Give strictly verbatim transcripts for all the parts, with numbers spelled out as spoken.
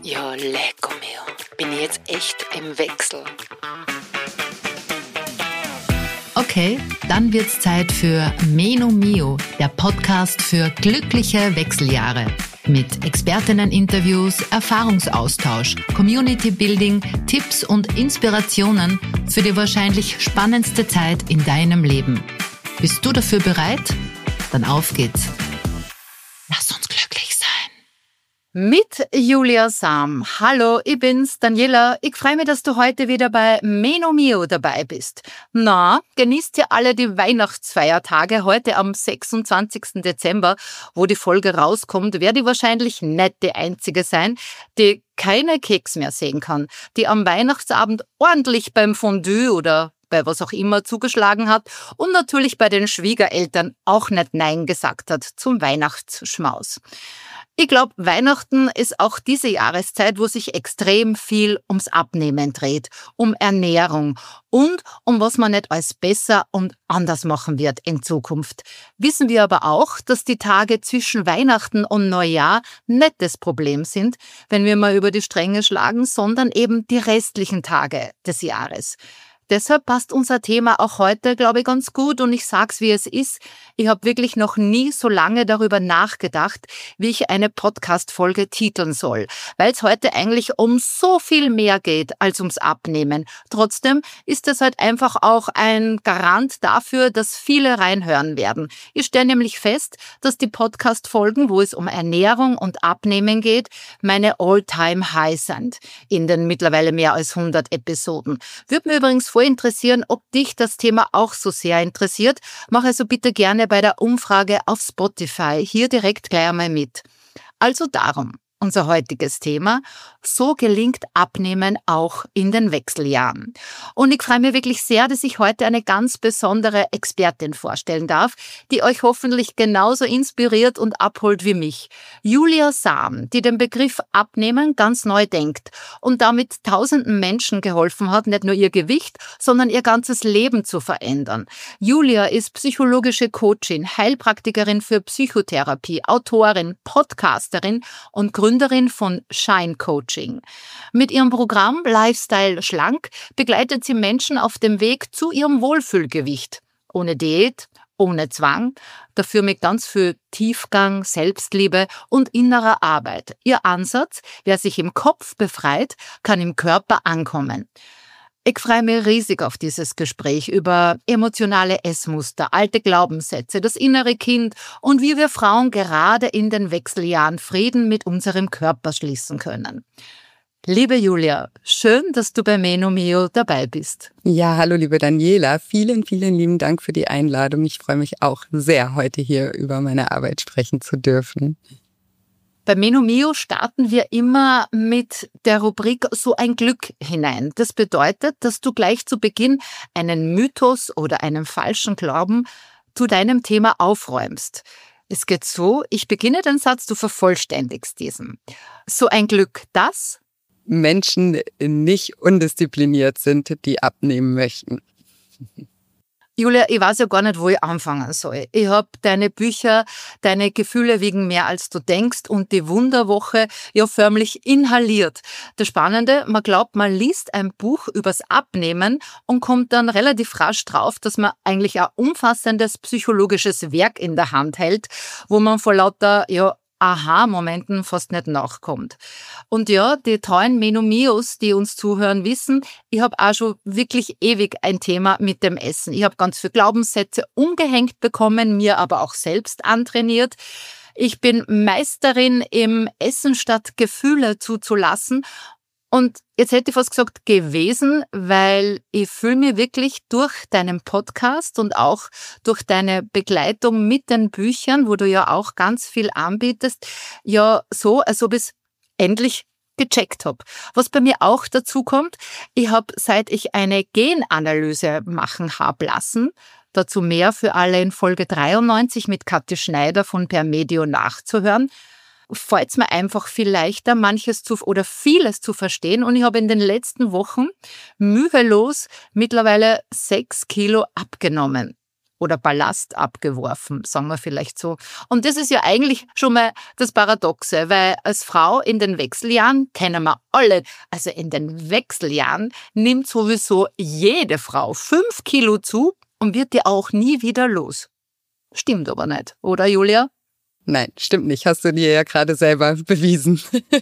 Ja, lecco mio. Bin ich jetzt echt im Wechsel. Okay, dann wird's Zeit für Meno Mio, der Podcast für glückliche Wechseljahre. Mit Expertinnen-Interviews, Erfahrungsaustausch, Community-Building, Tipps und Inspirationen für die wahrscheinlich spannendste Zeit in deinem Leben. Bist du dafür bereit? Dann auf geht's. Lass uns glücklich sein. Mit Julia Sam. Hallo, ich bin's, Daniela. Ich freue mich, dass du heute wieder bei Meno Mio dabei bist. Na, genießt ihr alle die Weihnachtsfeiertage heute am sechsundzwanzigsten Dezember, wo die Folge rauskommt, werde ich wahrscheinlich nicht die Einzige sein, die keine Keks mehr sehen kann, die am Weihnachtsabend ordentlich beim Fondue oder bei was auch immer zugeschlagen hat und natürlich bei den Schwiegereltern auch nicht Nein gesagt hat zum Weihnachtsschmaus. Ich glaube, Weihnachten ist auch diese Jahreszeit, wo sich extrem viel ums Abnehmen dreht, um Ernährung und um was man nicht alles besser und anders machen wird in Zukunft. Wissen wir aber auch, dass die Tage zwischen Weihnachten und Neujahr nicht das Problem sind, wenn wir mal über die Stränge schlagen, sondern eben die restlichen Tage des Jahres. Deshalb passt unser Thema auch heute, glaube ich, ganz gut und ich sag's, wie es ist. Ich habe wirklich noch nie so lange darüber nachgedacht, wie ich eine Podcast-Folge titeln soll, weil es heute eigentlich um so viel mehr geht als ums Abnehmen. Trotzdem ist es halt einfach auch ein Garant dafür, dass viele reinhören werden. Ich stelle nämlich fest, dass die Podcast-Folgen, wo es um Ernährung und Abnehmen geht, meine All-Time-High sind in den mittlerweile mehr als hundert Episoden. Würde mir übrigens voll interessieren, ob dich das Thema auch so sehr interessiert. Mach also bitte gerne bei der Umfrage auf Spotify hier direkt gleich einmal mit. Also darum, unser heutiges Thema: So gelingt Abnehmen auch in den Wechseljahren. Und ich freue mich wirklich sehr, dass ich heute eine ganz besondere Expertin vorstellen darf, die euch hoffentlich genauso inspiriert und abholt wie mich. Julia Sam, die den Begriff Abnehmen ganz neu denkt und damit tausenden Menschen geholfen hat, nicht nur ihr Gewicht, sondern ihr ganzes Leben zu verändern. Julia ist psychologische Coachin, Heilpraktikerin für Psychotherapie, Autorin, Podcasterin und Gründerin von Shine Coaching. Mit ihrem Programm Lifestyle Schlank begleitet sie Menschen auf dem Weg zu ihrem Wohlfühlgewicht. Ohne Diät, ohne Zwang, dafür mit ganz viel Tiefgang, Selbstliebe und innerer Arbeit. Ihr Ansatz: Wer sich im Kopf befreit, kann im Körper ankommen. Ich freue mich riesig auf dieses Gespräch über emotionale Essmuster, alte Glaubenssätze, das innere Kind und wie wir Frauen gerade in den Wechseljahren Frieden mit unserem Körper schließen können. Liebe Julia, schön, dass du bei Meno Mio dabei bist. Ja, hallo liebe Daniela, vielen, vielen lieben Dank für die Einladung. Ich freue mich auch sehr, heute hier über meine Arbeit sprechen zu dürfen. Bei Meno Mio starten wir immer mit der Rubrik So ein Glück hinein. Das bedeutet, dass du gleich zu Beginn einen Mythos oder einen falschen Glauben zu deinem Thema aufräumst. Es geht so: Ich beginne den Satz, du vervollständigst diesen. So ein Glück, dass Menschen nicht undiszipliniert sind, die abnehmen möchten. Julia, ich weiß ja gar nicht, wo ich anfangen soll. Ich habe deine Bücher, deine Gefühle wiegen mehr, als du denkst und die Wunderwoche ja förmlich inhaliert. Das Spannende, man glaubt, man liest ein Buch übers Abnehmen und kommt dann relativ rasch drauf, dass man eigentlich ein umfassendes psychologisches Werk in der Hand hält, wo man vor lauter, ja, Aha-Momenten fast nicht nachkommt. Und ja, die treuen Meno Mios, die uns zuhören, wissen, ich habe auch schon wirklich ewig ein Thema mit dem Essen. Ich habe ganz viele Glaubenssätze umgehängt bekommen, mir aber auch selbst antrainiert. Ich bin Meisterin im Essen statt Gefühle zuzulassen. Und jetzt hätte ich fast gesagt gewesen, weil ich fühle mich wirklich durch deinen Podcast und auch durch deine Begleitung mit den Büchern, wo du ja auch ganz viel anbietest, ja so, als ob ich es endlich gecheckt habe. Was bei mir auch dazu kommt, ich habe, seit ich eine Genanalyse machen habe lassen, dazu mehr für alle in Folge dreiundneunzig mit Kathi Schneider von Permedio nachzuhören, fällt es mir einfach viel leichter, manches zu oder vieles zu verstehen. Und ich habe in den letzten Wochen mühelos mittlerweile sechs Kilo abgenommen. oder Ballast abgeworfen, sagen wir vielleicht so. Und das ist ja eigentlich schon mal das Paradoxe, weil als Frau in den Wechseljahren kennen wir alle, also in den Wechseljahren nimmt sowieso jede Frau fünf Kilo zu und wird die auch nie wieder los. Stimmt aber nicht, oder Julia? Nein, stimmt nicht. Hast du dir ja gerade selber bewiesen.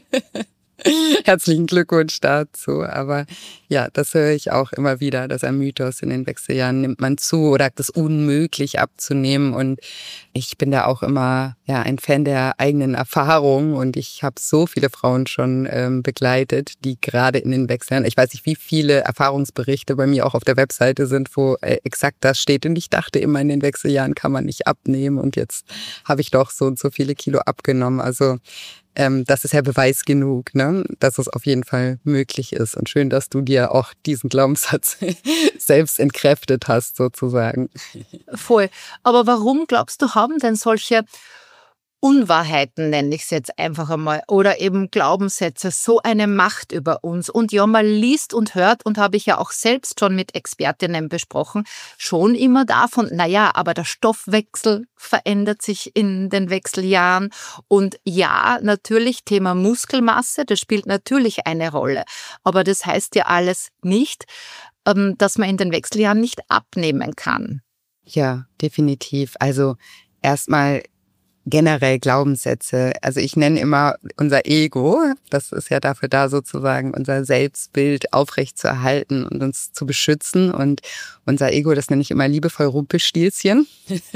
Herzlichen Glückwunsch dazu. Aber ja, das höre ich auch immer wieder, dass ein Mythos in den Wechseljahren nimmt man zu oder das unmöglich abzunehmen. Und ich bin da auch immer ja ein Fan der eigenen Erfahrung. Und ich habe so viele Frauen schon ähm, begleitet, die gerade in den Wechseljahren, ich weiß nicht, wie viele Erfahrungsberichte bei mir auch auf der Webseite sind, wo äh, exakt das steht. Und ich dachte immer, in den Wechseljahren kann man nicht abnehmen. Und jetzt habe ich doch so und so viele Kilo abgenommen. Also Ähm, das ist ja Beweis genug, ne, dass es auf jeden Fall möglich ist. Und schön, dass du dir auch diesen Glaubenssatz selbst entkräftet hast, sozusagen. Voll. Aber warum, glaubst du, haben denn solche Unwahrheiten, nenne ich es jetzt einfach einmal, oder eben Glaubenssätze, so eine Macht über uns? Und ja, man liest und hört, und habe ich ja auch selbst schon mit Expertinnen besprochen, schon immer davon, naja, aber der Stoffwechsel verändert sich in den Wechseljahren. Und ja, natürlich Thema Muskelmasse, das spielt natürlich eine Rolle. Aber das heißt ja alles nicht, dass man in den Wechseljahren nicht abnehmen kann. Ja, definitiv. Also erstmal generell Glaubenssätze. Also ich nenne immer unser Ego, das ist ja dafür da, sozusagen unser Selbstbild aufrechtzuerhalten und uns zu beschützen. Und unser Ego, das nenne ich immer liebevoll Rumpelstilzchen,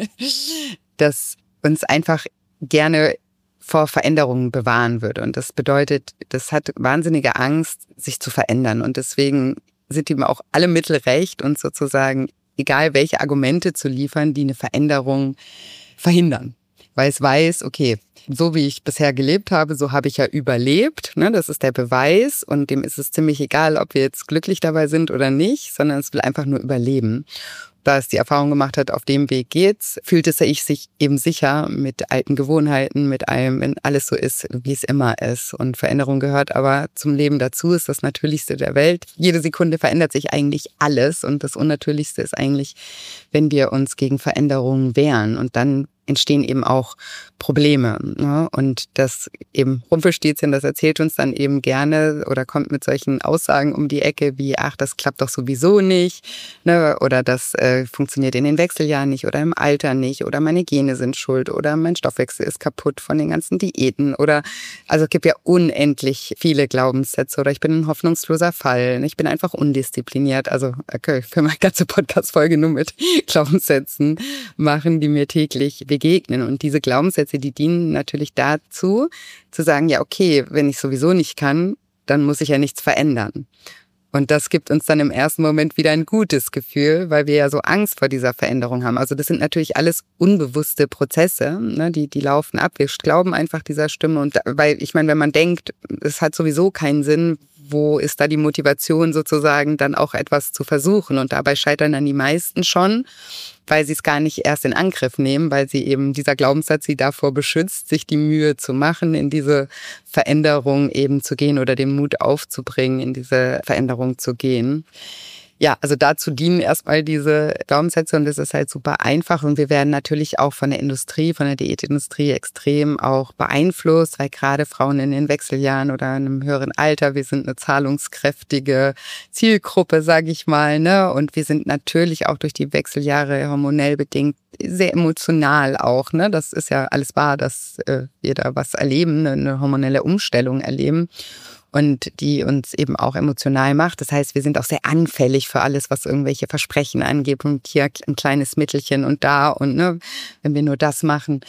das uns einfach gerne vor Veränderungen bewahren würde. Und das bedeutet, das hat wahnsinnige Angst, sich zu verändern. Und deswegen sind ihm auch alle Mittel recht, uns sozusagen, egal welche Argumente zu liefern, die eine Veränderung verhindern. Weil es weiß, okay, so wie ich bisher gelebt habe, so habe ich ja überlebt. Ne? Das ist der Beweis und dem ist es ziemlich egal, ob wir jetzt glücklich dabei sind oder nicht, sondern es will einfach nur überleben. Da es die Erfahrung gemacht hat, auf dem Weg geht's, fühlt es sich eben sicher mit alten Gewohnheiten, mit allem, wenn alles so ist, wie es immer ist. Und Veränderung gehört aber zum Leben dazu, ist das Natürlichste der Welt. Jede Sekunde verändert sich eigentlich alles und das Unnatürlichste ist eigentlich, wenn wir uns gegen Veränderungen wehren und dann entstehen eben auch Probleme. Ne? Und das eben Rumpelstilzchen, das erzählt uns dann eben gerne oder kommt mit solchen Aussagen um die Ecke wie, ach, das klappt doch sowieso nicht, ne? Oder das äh, funktioniert in den Wechseljahren nicht oder im Alter nicht oder meine Gene sind schuld oder mein Stoffwechsel ist kaputt von den ganzen Diäten oder, also es gibt ja unendlich viele Glaubenssätze oder ich bin ein hoffnungsloser Fall, ich bin einfach undiszipliniert. Also okay, ich will meine ganze Podcast-Folge nur mit Glaubenssätzen machen, die mir täglich begegnen. Und diese Glaubenssätze, die dienen natürlich dazu, zu sagen, ja okay, wenn ich sowieso nicht kann, dann muss ich ja nichts verändern. Und das gibt uns dann im ersten Moment wieder ein gutes Gefühl, weil wir ja so Angst vor dieser Veränderung haben. Also das sind natürlich alles unbewusste Prozesse, ne, die, die laufen ab. Wir glauben einfach dieser Stimme. Und weil, ich meine, wenn man denkt, es hat sowieso keinen Sinn, wo ist da die Motivation sozusagen, dann auch etwas zu versuchen? Und dabei scheitern dann die meisten schon, weil sie es gar nicht erst in Angriff nehmen, weil sie eben dieser Glaubenssatz sie davor beschützt, sich die Mühe zu machen, in diese Veränderung eben zu gehen oder den Mut aufzubringen, in diese Veränderung zu gehen. Ja, also dazu dienen erstmal diese Glaubenssätze und das ist halt super einfach und wir werden natürlich auch von der Industrie, von der Diätindustrie extrem auch beeinflusst, weil gerade Frauen in den Wechseljahren oder in einem höheren Alter, wir sind eine zahlungskräftige Zielgruppe, sage ich mal, ne? Und wir sind natürlich auch durch die Wechseljahre hormonell bedingt sehr emotional auch, ne? Das ist ja alles wahr, dass äh, wir da was erleben, eine hormonelle Umstellung erleben. Und die uns eben auch emotional macht. Das heißt, wir sind auch sehr anfällig für alles, was irgendwelche Versprechen angeht und hier ein kleines Mittelchen und da und ne, wenn wir nur das machen.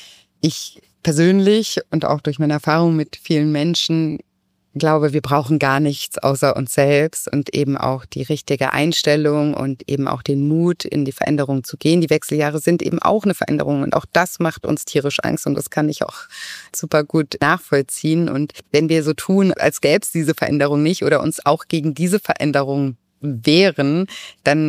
Ich persönlich und auch durch meine Erfahrung mit vielen Menschen glaube, wir brauchen gar nichts außer uns selbst und eben auch die richtige Einstellung und eben auch den Mut, in die Veränderung zu gehen. Die Wechseljahre sind eben auch eine Veränderung und auch das macht uns tierisch Angst und das kann ich auch super gut nachvollziehen. Und wenn wir so tun, als gäbe es diese Veränderung nicht oder uns auch gegen diese Veränderung wehren, dann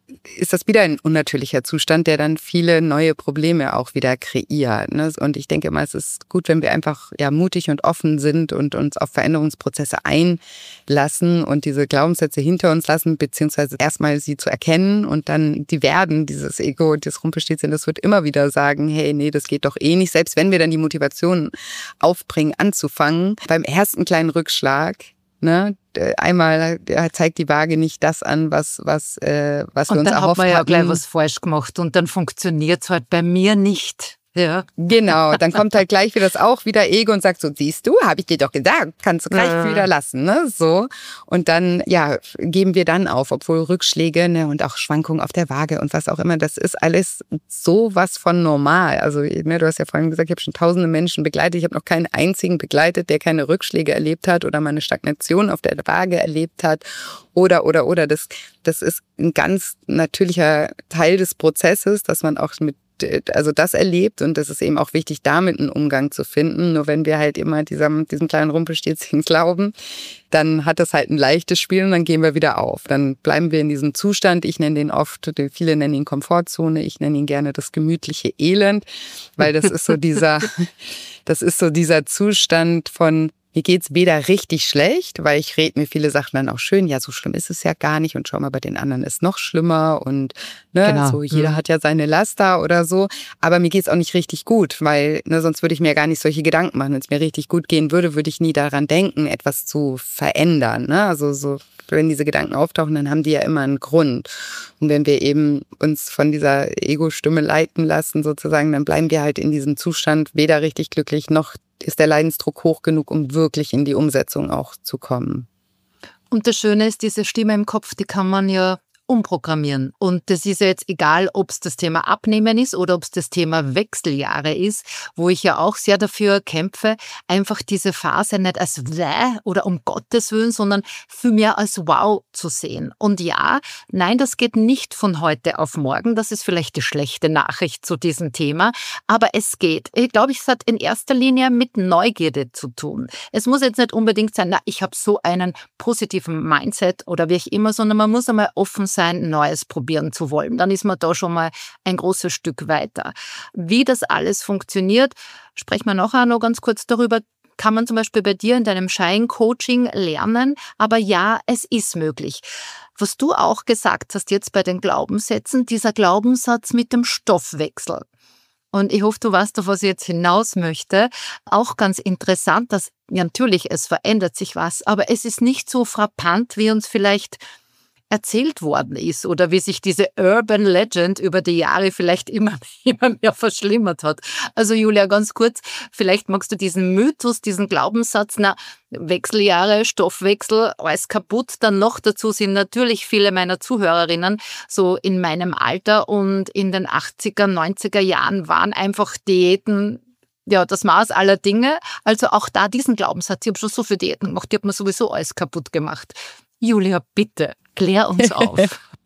ist das wieder ein unnatürlicher Zustand, der dann viele neue Probleme auch wieder kreiert. Ne? Und ich denke immer, es ist gut, wenn wir einfach ja mutig und offen sind und uns auf Veränderungsprozesse einlassen und diese Glaubenssätze hinter uns lassen, beziehungsweise erstmal sie zu erkennen und dann die werden, dieses Ego, das Rumpelstilzchen, das wird immer wieder sagen, hey, nee, das geht doch eh nicht. Selbst wenn wir dann die Motivation aufbringen, anzufangen, beim ersten kleinen Rückschlag, ne, einmal zeigt die Waage nicht das an, was, was, äh, was wir uns erhofft haben. Und dann hat man ja gleich was falsch gemacht und dann funktioniert es halt bei mir nicht. Ja. Genau, dann kommt halt gleich wieder das auch wieder Ego und sagt so, siehst du, habe ich dir doch gesagt, kannst du gleich ja. wieder lassen, ne, so. Und dann, ja, geben wir dann auf, obwohl Rückschläge, ne, und auch Schwankungen auf der Waage und was auch immer, das ist alles sowas von normal. Also, ne, du hast ja vorhin gesagt, ich habe schon tausende Menschen begleitet, ich habe noch keinen einzigen begleitet, der keine Rückschläge erlebt hat oder mal eine Stagnation auf der Waage erlebt hat oder, oder, oder. Das, das ist ein ganz natürlicher Teil des Prozesses, dass man auch mit also das erlebt und das ist eben auch wichtig, damit einen Umgang zu finden. Nur wenn wir halt immer diesem, diesem kleinen Rumpelstilzchen glauben, dann hat das halt ein leichtes Spiel und dann gehen wir wieder auf. Dann bleiben wir in diesem Zustand. Ich nenne den oft, viele nennen ihn Komfortzone, ich nenne ihn gerne das gemütliche Elend, weil das ist so dieser, das ist so dieser Zustand von, mir geht's weder richtig schlecht, weil ich rede mir viele Sachen dann auch schön, ja, so schlimm ist es ja gar nicht und schau mal, bei den anderen ist noch schlimmer und ne, genau. so jeder mhm. hat ja seine Laster oder so, aber mir geht's auch nicht richtig gut, weil ne, sonst würde ich mir gar nicht solche Gedanken machen. Wenn es mir richtig gut gehen würde, würde ich nie daran denken, etwas zu verändern. Ne? Also so, wenn diese Gedanken auftauchen, dann haben die ja immer einen Grund. Und wenn wir eben uns von dieser Ego-Stimme leiten lassen sozusagen, dann bleiben wir halt in diesem Zustand weder richtig glücklich noch ist der Leidensdruck hoch genug, um wirklich in die Umsetzung auch zu kommen. Und das Schöne ist, diese Stimme im Kopf, die kann man ja umprogrammieren. Und das ist ja jetzt egal, ob es das Thema Abnehmen ist oder ob es das Thema Wechseljahre ist, wo ich ja auch sehr dafür kämpfe, einfach diese Phase nicht als Wäh oder um Gottes Willen, sondern viel mehr als Wow zu sehen. Und ja, nein, das geht nicht von heute auf morgen. Das ist vielleicht die schlechte Nachricht zu diesem Thema. Aber es geht. Ich glaube, es hat in erster Linie mit Neugierde zu tun. Es muss jetzt nicht unbedingt sein, na, ich habe so einen positiven Mindset oder wie ich immer, sondern man muss einmal offen sein, Neues probieren zu wollen. Dann ist man da schon mal ein großes Stück weiter. Wie das alles funktioniert, sprechen wir nachher noch ganz kurz darüber, kann man zum Beispiel bei dir in deinem Shine-Coaching lernen. Aber ja, es ist möglich. Was du auch gesagt hast jetzt bei den Glaubenssätzen, dieser Glaubenssatz mit dem Stoffwechsel. Und ich hoffe, du weißt, auf was ich jetzt hinaus möchte. Auch ganz interessant, dass ja, natürlich, es verändert sich was, aber es ist nicht so frappant, wie uns vielleicht erzählt worden ist oder wie sich diese Urban Legend über die Jahre vielleicht immer, immer mehr verschlimmert hat. Also Julia, ganz kurz, vielleicht magst du diesen Mythos, diesen Glaubenssatz, na, Wechseljahre, Stoffwechsel, alles kaputt. Dann noch dazu sind natürlich viele meiner Zuhörerinnen so in meinem Alter und in den achtziger, neunziger Jahren waren einfach Diäten ja, das Maß aller Dinge. Also auch da diesen Glaubenssatz, ich habe schon so viele Diäten gemacht, die hat mir sowieso alles kaputt gemacht. Julia, bitte, klär uns auf.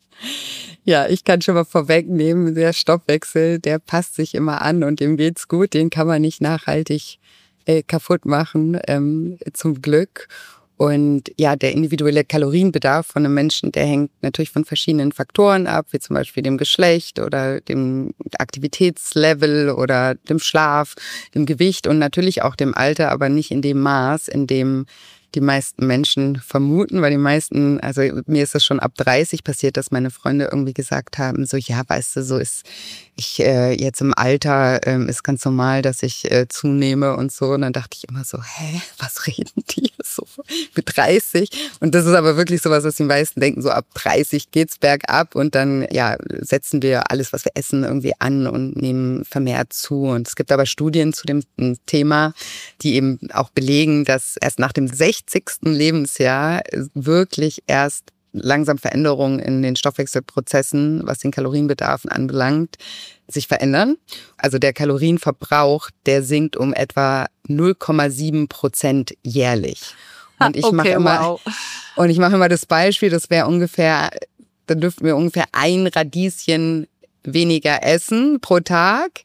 Ja, ich kann schon mal vorwegnehmen, der Stoffwechsel, der passt sich immer an und dem geht's gut, den kann man nicht nachhaltig äh, kaputt machen, ähm, zum Glück. Und ja, der individuelle Kalorienbedarf von einem Menschen, der hängt natürlich von verschiedenen Faktoren ab, wie zum Beispiel dem Geschlecht oder dem Aktivitätslevel oder dem Schlaf, dem Gewicht und natürlich auch dem Alter, aber nicht in dem Maß, in dem die meisten Menschen vermuten, weil die meisten, also mir ist das schon ab dreißig passiert, dass meine Freunde irgendwie gesagt haben, so ja, weißt du, so ist ich äh, jetzt im Alter ähm, ist ganz normal, dass ich äh, zunehme und so. Und dann dachte ich immer so, hä, was reden die so mit dreißig? Und das ist aber wirklich sowas, was die meisten denken, so ab dreißig geht's bergab und dann ja setzen wir alles, was wir essen, irgendwie an und nehmen vermehrt zu. Und es gibt aber Studien zu dem Thema, die eben auch belegen, dass erst nach dem sechzigsten Lebensjahr wirklich erst langsam Veränderungen in den Stoffwechselprozessen, was den Kalorienbedarf anbelangt, sich verändern. Also der Kalorienverbrauch, der sinkt um etwa null Komma sieben Prozent jährlich. Und ich okay, mache immer, wow. und ich mache immer das Beispiel, das wäre ungefähr, da dürften wir ungefähr ein Radieschen weniger essen pro Tag.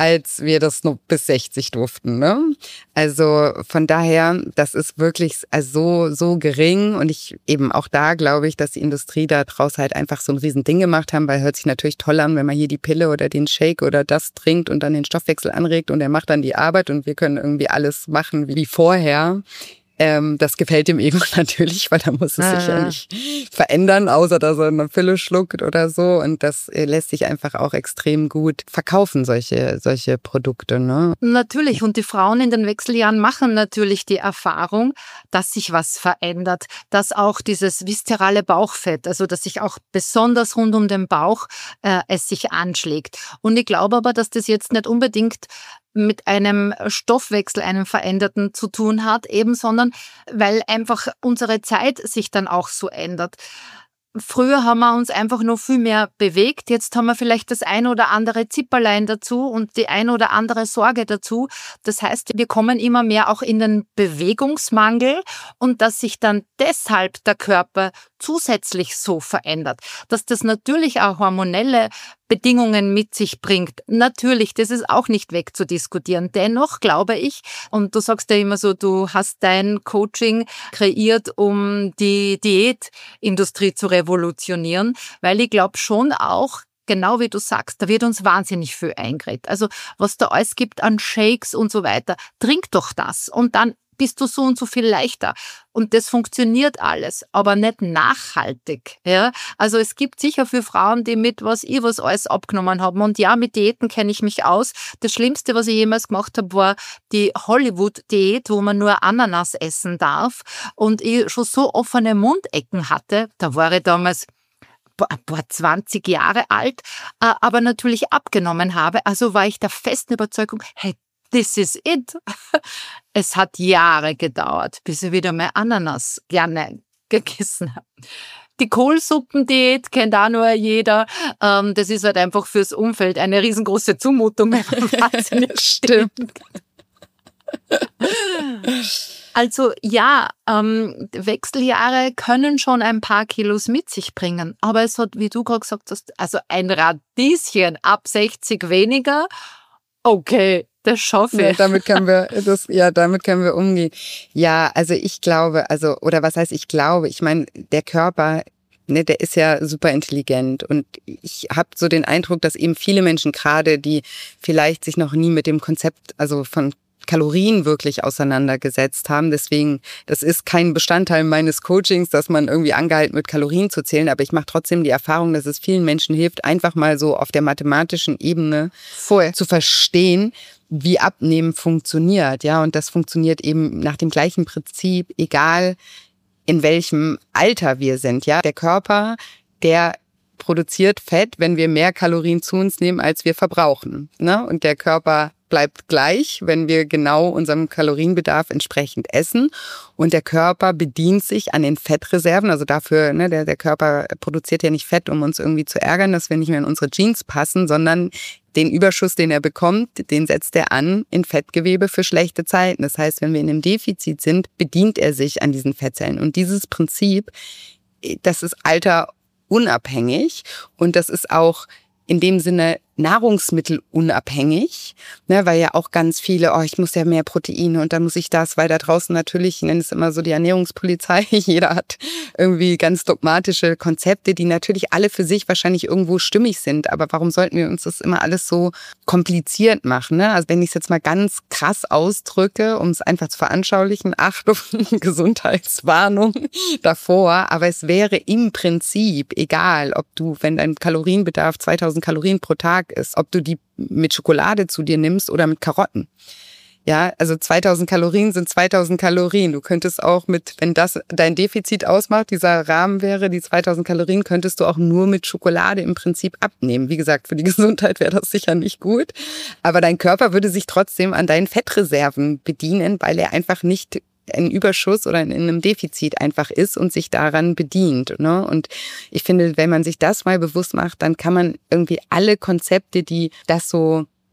als wir das noch bis sechzig durften. Ne? Also von daher, das ist wirklich also so, so gering. Und ich eben auch da glaube ich, dass die Industrie da draus halt einfach so ein Riesending gemacht haben, weil hört sich natürlich toll an, wenn man hier die Pille oder den Shake oder das trinkt und dann den Stoffwechsel anregt und er macht dann die Arbeit und wir können irgendwie alles machen wie vorher. Ähm, das gefällt ihm eben natürlich, weil da muss es sich ja nicht verändern, außer dass er eine Pille schluckt oder so. Und das äh, lässt sich einfach auch extrem gut verkaufen, solche, solche Produkte. Ne? Natürlich. Und die Frauen in den Wechseljahren machen natürlich die Erfahrung, dass sich was verändert, dass auch dieses viszerale Bauchfett, also dass sich auch besonders rund um den Bauch äh, es sich anschlägt. Und ich glaube aber, dass das jetzt nicht unbedingt mit einem Stoffwechsel, einem veränderten zu tun hat, eben, sondern weil einfach unsere Zeit sich dann auch so ändert. Früher haben wir uns einfach nur viel mehr bewegt. Jetzt haben wir vielleicht das ein oder andere Zipperlein dazu und die ein oder andere Sorge dazu. Das heißt, wir kommen immer mehr auch in den Bewegungsmangel und dass sich dann deshalb der Körper zusätzlich so verändert. Dass das natürlich auch hormonelle Bedingungen mit sich bringt. Natürlich, das ist auch nicht wegzudiskutieren. Dennoch glaube ich, und du sagst ja immer so, du hast dein Coaching kreiert, um die Diätindustrie zu revolutionieren, weil ich glaube schon auch, genau wie du sagst, da wird uns wahnsinnig viel eingeredet. Also was da alles gibt an Shakes und so weiter, trink doch das und dann bist du so und so viel leichter. Und das funktioniert alles, aber nicht nachhaltig. Ja? Also es gibt sicher für Frauen, die mit was ich was alles abgenommen haben. Und ja, mit Diäten kenne ich mich aus. Das Schlimmste, was ich jemals gemacht habe, war die Hollywood-Diät, wo man nur Ananas essen darf. Und ich schon so offene Mundecken hatte, da war ich damals ein paar zwanzig Jahre alt, aber natürlich abgenommen habe. Also war ich der festen Überzeugung, hey, this is it. Es hat Jahre gedauert, bis ich wieder mehr Ananas gerne gegessen habe. Die Kohlsuppendiät kennt auch nur jeder. Das ist halt einfach fürs Umfeld eine riesengroße Zumutung, wenn man wahnsinnig stimmt. Also ja, ähm, Wechseljahre können schon ein paar Kilos mit sich bringen. Aber es hat, wie du gerade gesagt hast, also ein Radieschen ab sechzig weniger, okay, das schaffe ich. Ja, damit können wir, das, ja, damit können wir umgehen. Ja, also ich glaube, also, oder was heißt ich glaube? Ich meine, der Körper, ne, der ist ja super intelligent und ich habe so den Eindruck, dass eben viele Menschen gerade, die vielleicht sich noch nie mit dem Konzept, also von Kalorien wirklich auseinandergesetzt haben. Deswegen, das ist kein Bestandteil meines Coachings, dass man irgendwie angehalten wird, Kalorien zu zählen. Aber ich mache trotzdem die Erfahrung, dass es vielen Menschen hilft, einfach mal so auf der mathematischen Ebene Voll. zu verstehen, wie Abnehmen funktioniert. Ja, und das funktioniert eben nach dem gleichen Prinzip, egal in welchem Alter wir sind. Ja, der Körper, der produziert Fett, wenn wir mehr Kalorien zu uns nehmen, als wir verbrauchen. Ne? Und der Körper bleibt gleich, wenn wir genau unserem Kalorienbedarf entsprechend essen. Und der Körper bedient sich an den Fettreserven. Also dafür, ne, der, der Körper produziert ja nicht Fett, um uns irgendwie zu ärgern, dass wir nicht mehr in unsere Jeans passen, sondern den Überschuss, den er bekommt, den setzt er an in Fettgewebe für schlechte Zeiten. Das heißt, wenn wir in einem Defizit sind, bedient er sich an diesen Fettzellen. Und dieses Prinzip, das ist alterunabhängig und das ist auch in dem Sinne nahrungsmittelunabhängig, ne, weil ja auch ganz viele, oh, ich muss ja mehr Proteine und dann muss ich das, weil da draußen natürlich, ich nenne es immer so die Ernährungspolizei, jeder hat irgendwie ganz dogmatische Konzepte, die natürlich alle für sich wahrscheinlich irgendwo stimmig sind, aber warum sollten wir uns das immer alles so kompliziert machen? Ne? Also wenn ich es jetzt mal ganz krass ausdrücke, um es einfach zu veranschaulichen, Achtung, Gesundheitswarnung davor, aber es wäre im Prinzip egal, ob du, wenn dein Kalorienbedarf zweitausend Kalorien pro Tag ist, ob du die mit Schokolade zu dir nimmst oder mit Karotten. Ja, also zweitausend Kalorien sind zweitausend Kalorien. Du könntest auch mit, wenn das dein Defizit ausmacht, dieser Rahmen wäre, die zweitausend Kalorien, könntest du auch nur mit Schokolade im Prinzip abnehmen. Wie gesagt, für die Gesundheit wäre das sicher nicht gut. Aber dein Körper würde sich trotzdem an deinen Fettreserven bedienen, weil er einfach nicht ein Überschuss oder in einem Defizit einfach ist und sich daran bedient. Ne? Und ich finde, wenn man sich das mal bewusst macht, dann kann man irgendwie alle Konzepte, die das so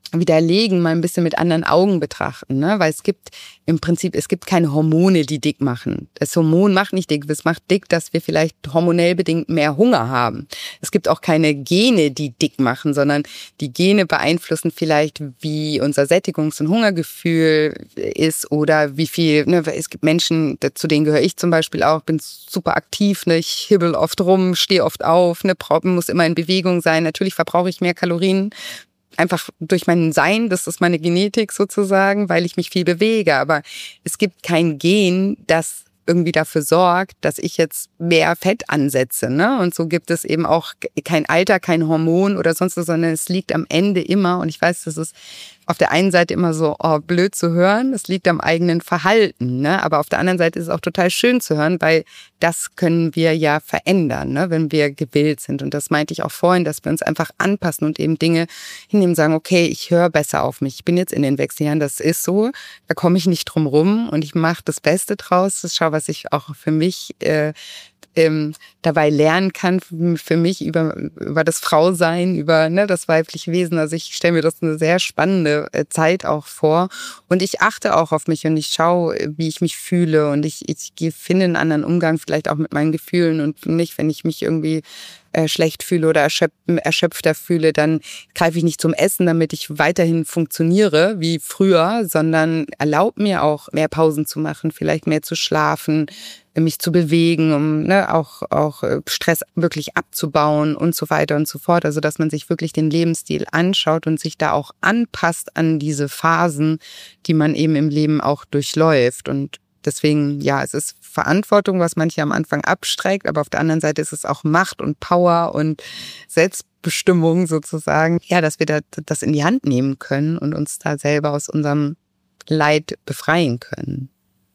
widerlegen, mal ein bisschen mit anderen Augen betrachten, ne? Weil es gibt im Prinzip, es gibt keine Hormone, die dick machen. Das Hormon macht nicht dick, es macht dick, dass wir vielleicht hormonell bedingt mehr Hunger haben. Es gibt auch keine Gene, die dick machen, sondern die Gene beeinflussen vielleicht, wie unser Sättigungs- und Hungergefühl ist oder wie viel, ne? Es gibt Menschen, zu denen gehöre ich zum Beispiel auch, bin super aktiv, ne? Ich hibbel oft rum, stehe oft auf, ne? Muss immer in Bewegung sein. Natürlich verbrauche ich mehr Kalorien, einfach durch mein Sein, das ist meine Genetik sozusagen, weil ich mich viel bewege. Aber es gibt kein Gen, das irgendwie dafür sorgt, dass ich jetzt mehr Fett ansetze, ne? Und so gibt es eben auch kein Alter, kein Hormon oder sonst was, sondern es liegt am Ende immer, und ich weiß, das ist auf der einen Seite immer so oh, blöd zu hören, es liegt am eigenen Verhalten, ne? Aber auf der anderen Seite ist es auch total schön zu hören, weil das können wir ja verändern, ne? Wenn wir gewillt sind. Und das meinte ich auch vorhin, dass wir uns einfach anpassen und eben Dinge hinnehmen, sagen, okay, ich höre besser auf mich. Ich bin jetzt in den Wechseljahren, das ist so, da komme ich nicht drum rum und ich mache das Beste draus. Das schau, was ich auch für mich äh, ähm, dabei lernen kann, für mich über, über das Frausein, über ne, das weibliche Wesen. Also ich stelle mir das eine sehr spannende äh, Zeit auch vor. Und ich achte auch auf mich und ich schaue, wie ich mich fühle. Und ich, ich finde einen anderen Umgang vielleicht auch mit meinen Gefühlen. Und nicht, wenn ich mich irgendwie äh, schlecht fühle oder erschöpf, erschöpfter fühle, dann greife ich nicht zum Essen, damit ich weiterhin funktioniere wie früher, sondern erlaube mir auch, mehr Pausen zu machen, vielleicht mehr zu schlafen, mich zu bewegen, um ne, auch, auch Stress wirklich abzubauen und so weiter und so fort. Also dass man sich wirklich den Lebensstil anschaut und sich da auch anpasst an diese Phasen, die man eben im Leben auch durchläuft. Und deswegen, ja, es ist Verantwortung, was manche am Anfang abstreckt, aber auf der anderen Seite ist es auch Macht und Power und Selbstbestimmung sozusagen, ja, dass wir da, das in die Hand nehmen können und uns da selber aus unserem Leid befreien können.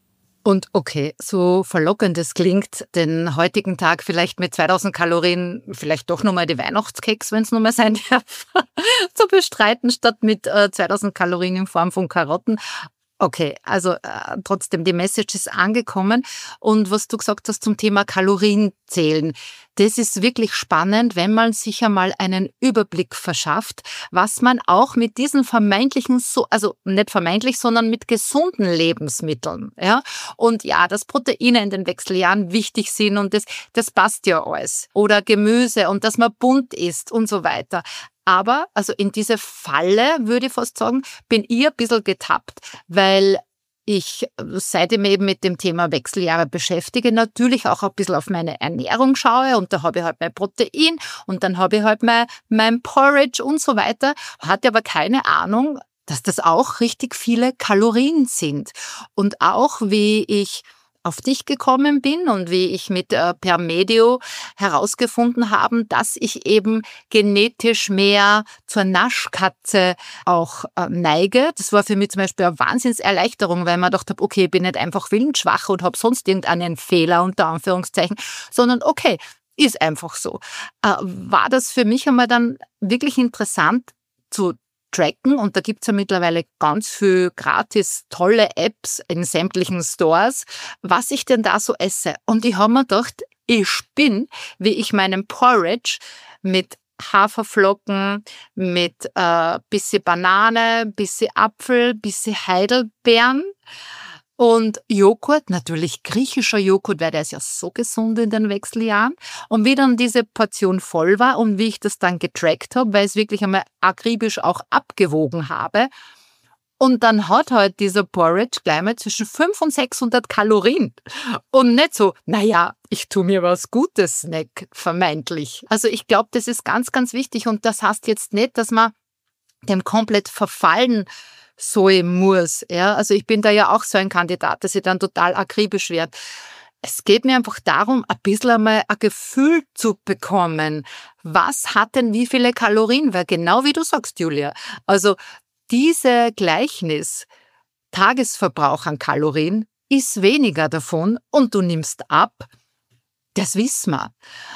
Und okay, so verlockend es klingt, den heutigen Tag vielleicht mit zweitausend Kalorien, vielleicht doch nochmal die Weihnachtskeks, wenn es nochmal sein darf, zu bestreiten, statt mit äh, zweitausend Kalorien in Form von Karotten. Okay, also äh, trotzdem, die Message ist angekommen. Und was du gesagt hast zum Thema Kalorienzählen, das ist wirklich spannend, wenn man sich einmal einen Überblick verschafft, was man auch mit diesen vermeintlichen, so, also nicht vermeintlich, sondern mit gesunden Lebensmitteln, ja. Und ja, dass Proteine in den Wechseljahren wichtig sind und das, das passt ja alles. Oder Gemüse und dass man bunt isst und so weiter. Aber, also in diese Falle, würde ich fast sagen, bin ich ein bisschen getappt, weil ich, seit ich mich eben mit dem Thema Wechseljahre beschäftige, natürlich auch ein bisschen auf meine Ernährung schaue und da habe ich halt mein Protein und dann habe ich halt mein, mein Porridge und so weiter, hatte aber keine Ahnung, dass das auch richtig viele Kalorien sind. Und auch wie ich auf dich gekommen bin und wie ich mit äh, per Medio herausgefunden habe, dass ich eben genetisch mehr zur Naschkatze auch äh, neige. Das war für mich zum Beispiel eine Wahnsinnserleichterung, weil man gedacht habe, okay, ich bin nicht einfach willensschwach und habe sonst irgendeinen Fehler unter Anführungszeichen, sondern okay, ist einfach so. Äh, war das für mich einmal dann wirklich interessant zu tracken und da gibt's ja mittlerweile ganz viel gratis tolle Apps in sämtlichen Stores, was ich denn da so esse. Und ich habe mir gedacht, ich spinne, wie ich meinen Porridge mit Haferflocken, mit äh, bisschen Banane, bisschen Apfel, bisschen Heidelbeeren und Joghurt, natürlich griechischer Joghurt, weil der ist ja so gesund in den Wechseljahren. Und wie dann diese Portion voll war und wie ich das dann getrackt habe, weil ich es wirklich einmal akribisch auch abgewogen habe. Und dann hat halt dieser Porridge gleich mal zwischen fünfhundert und sechshundert Kalorien. Und nicht so, naja, ich tue mir was Gutes, Snack, vermeintlich. Also ich glaube, das ist ganz, ganz wichtig. Und das heißt jetzt nicht, dass man dem komplett verfallen so muss. Ja, also ich bin da ja auch so ein Kandidat, dass ich dann total akribisch werde. Es geht mir einfach darum, ein bisschen einmal ein Gefühl zu bekommen. Was hat denn wie viele Kalorien? Weil genau wie du sagst, Julia, also diese Gleichnis, Tagesverbrauch an Kalorien, ist weniger davon und du nimmst ab. Das wissen wir.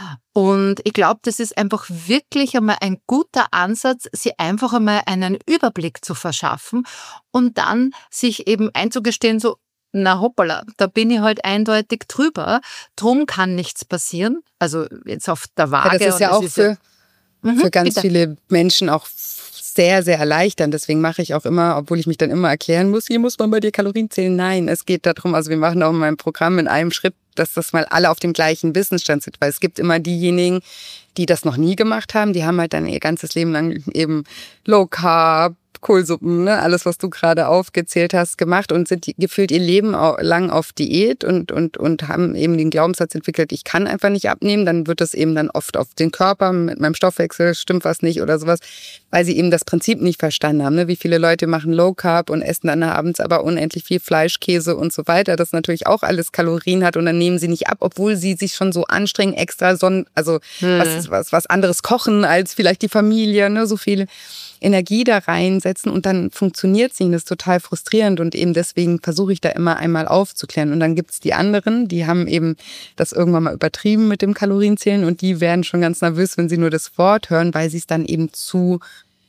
Und ich glaube, das ist einfach wirklich einmal ein guter Ansatz, sich einfach einmal einen Überblick zu verschaffen und dann sich eben einzugestehen, so, na hoppala, da bin ich halt eindeutig drüber, drum kann nichts passieren. Also jetzt auf der Waage. Ja, das ist ja auch ist für, ja, für ganz bitte. viele Menschen auch sehr, sehr erleichtern. Deswegen mache ich auch immer, obwohl ich mich dann immer erklären muss, hier muss man bei dir Kalorien zählen. Nein, es geht darum, also wir machen auch in meinem Programm in einem Schritt, dass das mal alle auf dem gleichen Wissensstand sind. Weil es gibt immer diejenigen, die das noch nie gemacht haben, die haben halt dann ihr ganzes Leben lang eben Low Carb, Kohlsuppen, ne, alles, was du gerade aufgezählt hast, gemacht und sind gefühlt ihr Leben lang auf Diät und, und, und haben eben den Glaubenssatz entwickelt, ich kann einfach nicht abnehmen. Dann wird das eben dann oft auf den Körper, mit meinem Stoffwechsel stimmt was nicht oder sowas, weil sie eben das Prinzip nicht verstanden haben. Ne? Wie viele Leute machen Low Carb und essen dann abends aber unendlich viel Fleisch, Käse und so weiter, das natürlich auch alles Kalorien hat und dann nehmen sie nicht ab, obwohl sie sich schon so anstrengen, extra so, also hm. was, was, was anderes kochen als vielleicht die Familie, ne? So viel Energie da reinsetzen und dann funktioniert es nicht. Das ist total frustrierend und eben deswegen versuche ich da immer einmal aufzuklären. Und dann gibt es die anderen, die haben eben das irgendwann mal übertrieben mit dem Kalorienzählen und die werden schon ganz nervös, wenn sie nur das Wort hören, weil sie es dann eben zu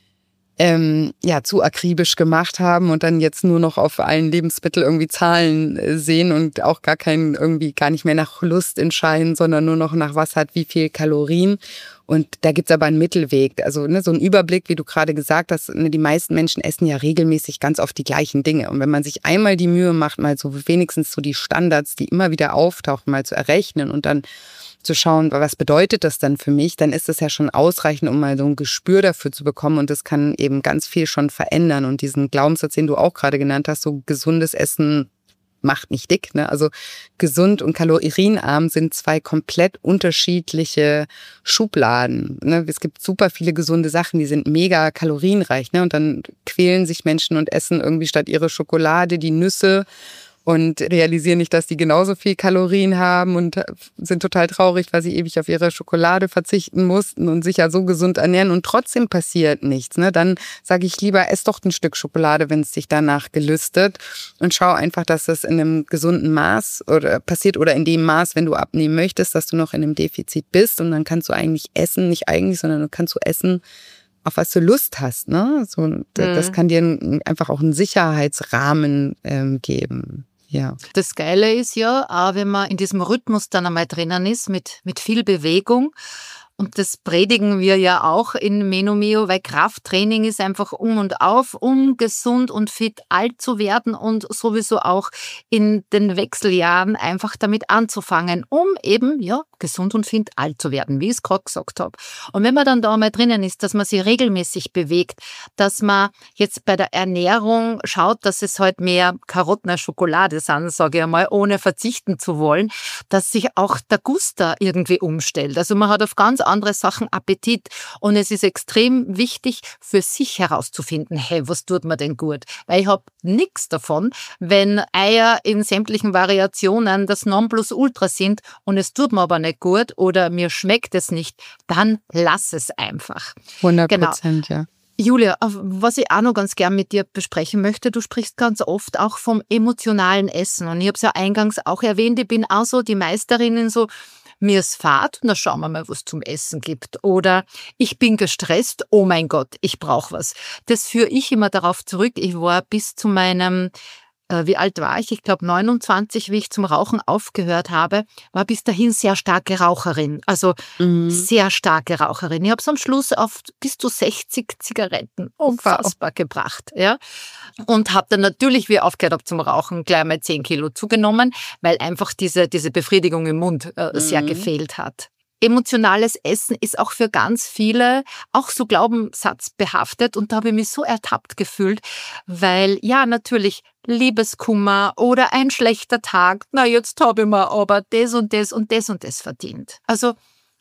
ähm, ja zu akribisch gemacht haben und dann jetzt nur noch auf allen Lebensmitteln irgendwie Zahlen äh, sehen und auch gar kein irgendwie gar nicht mehr nach Lust entscheiden, sondern nur noch nach was hat wie viel Kalorien. Und da gibt's aber einen Mittelweg, also ne, so ein Überblick, wie du gerade gesagt hast, ne, die meisten Menschen essen ja regelmäßig ganz oft die gleichen Dinge. Und wenn man sich einmal die Mühe macht, mal so wenigstens so die Standards, die immer wieder auftauchen, mal zu errechnen und dann zu schauen, was bedeutet das dann für mich, dann ist das ja schon ausreichend, um mal so ein Gespür dafür zu bekommen. Und das kann eben ganz viel schon verändern. Und diesen Glaubenssatz, den du auch gerade genannt hast, so gesundes Essen macht nicht dick, ne? Also gesund und kalorienarm sind zwei komplett unterschiedliche Schubladen, ne? Es gibt super viele gesunde Sachen, die sind mega kalorienreich, ne? Und dann quälen sich Menschen und essen irgendwie statt ihre Schokolade die Nüsse und realisieren nicht, dass die genauso viel Kalorien haben und sind total traurig, weil sie ewig auf ihre Schokolade verzichten mussten und sich ja so gesund ernähren und trotzdem passiert nichts. Ne? Dann sage ich lieber, ess doch ein Stück Schokolade, wenn es dich danach gelüstet und schau einfach, dass das in einem gesunden Maß oder passiert oder in dem Maß, wenn du abnehmen möchtest, dass du noch in einem Defizit bist und dann kannst du eigentlich essen, nicht eigentlich, sondern du kannst du essen, auf was du Lust hast. Ne? So, mhm. Das kann dir einfach auch einen Sicherheitsrahmen ähm, geben. Ja. Das Geile ist ja, auch wenn man in diesem Rhythmus dann einmal drinnen ist, mit, mit viel Bewegung, und das predigen wir ja auch in Menomio, weil Krafttraining ist einfach um und auf, um gesund und fit alt zu werden und sowieso auch in den Wechseljahren einfach damit anzufangen, um eben ja gesund und fit alt zu werden, wie ich es gerade gesagt habe. Und wenn man dann da mal drinnen ist, dass man sich regelmäßig bewegt, dass man jetzt bei der Ernährung schaut, dass es halt mehr Karotten als Schokolade sind, sage ich einmal, ohne verzichten zu wollen, dass sich auch der Guster irgendwie umstellt. Also man hat auf ganz andere Sachen Appetit. Und es ist extrem wichtig, für sich herauszufinden, hey, was tut mir denn gut? Weil ich habe nichts davon, wenn Eier in sämtlichen Variationen das Nonplusultra sind und es tut mir aber nicht gut oder mir schmeckt es nicht, dann lass es einfach. hundert Prozent, genau. Ja. Julia, was ich auch noch ganz gern mit dir besprechen möchte, du sprichst ganz oft auch vom emotionalen Essen. Und ich habe es ja eingangs auch erwähnt, ich bin auch so die Meisterin in so, mir ist fad, na schauen wir mal, was es zum Essen gibt. Oder ich bin gestresst, oh mein Gott, ich brauche was. Das führe ich immer darauf zurück. Ich war bis zu meinem, äh, wie alt war ich? Ich glaube neunundzwanzig, wie ich zum Rauchen aufgehört habe, war bis dahin sehr starke Raucherin. Also mhm. sehr starke Raucherin. Ich habe es am Schluss auf bis zu sechzig Zigaretten unfassbar wow. gebracht. Ja? Und habe dann natürlich, wie ich aufgehört habe zum Rauchen, gleich mal zehn Kilo zugenommen, weil einfach diese, diese Befriedigung im Mund äh, mhm. sehr gefehlt hat. Emotionales Essen ist auch für ganz viele auch so glaubenssatzbehaftet und da habe ich mich so ertappt gefühlt, weil ja natürlich Liebeskummer oder ein schlechter Tag, na jetzt habe ich mir aber das und das und das und das verdient. Also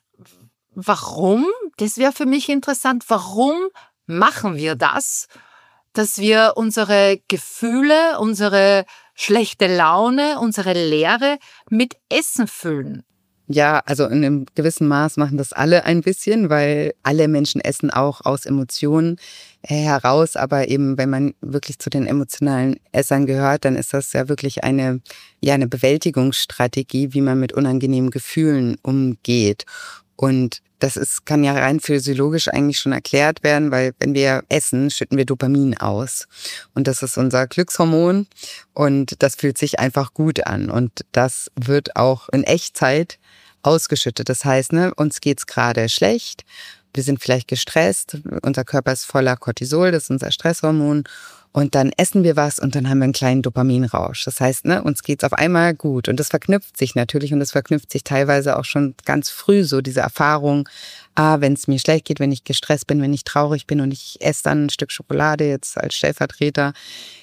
warum? Das wäre für mich interessant. Warum machen wir das? Dass wir unsere Gefühle, unsere schlechte Laune, unsere Leere mit Essen füllen. Ja, also in einem gewissen Maß machen das alle ein bisschen, weil alle Menschen essen auch aus Emotionen heraus. Aber eben, wenn man wirklich zu den emotionalen Essern gehört, dann ist das ja wirklich eine, ja, eine Bewältigungsstrategie, wie man mit unangenehmen Gefühlen umgeht. Und das ist, kann ja rein physiologisch eigentlich schon erklärt werden, weil wenn wir essen, schütten wir Dopamin aus. Und das ist unser Glückshormon und das fühlt sich einfach gut an. Und das wird auch in Echtzeit ausgeschüttet. Das heißt, ne, uns geht's gerade schlecht wir sind vielleicht gestresst, unser Körper ist voller Cortisol, das ist unser Stresshormon. Und dann essen wir was und dann haben wir einen kleinen Dopaminrausch. Das heißt, ne, uns geht's auf einmal gut. Und das verknüpft sich natürlich und das verknüpft sich teilweise auch schon ganz früh so diese Erfahrung, ah, wenn es mir schlecht geht, wenn ich gestresst bin, wenn ich traurig bin und ich esse dann ein Stück Schokolade jetzt als Stellvertreter,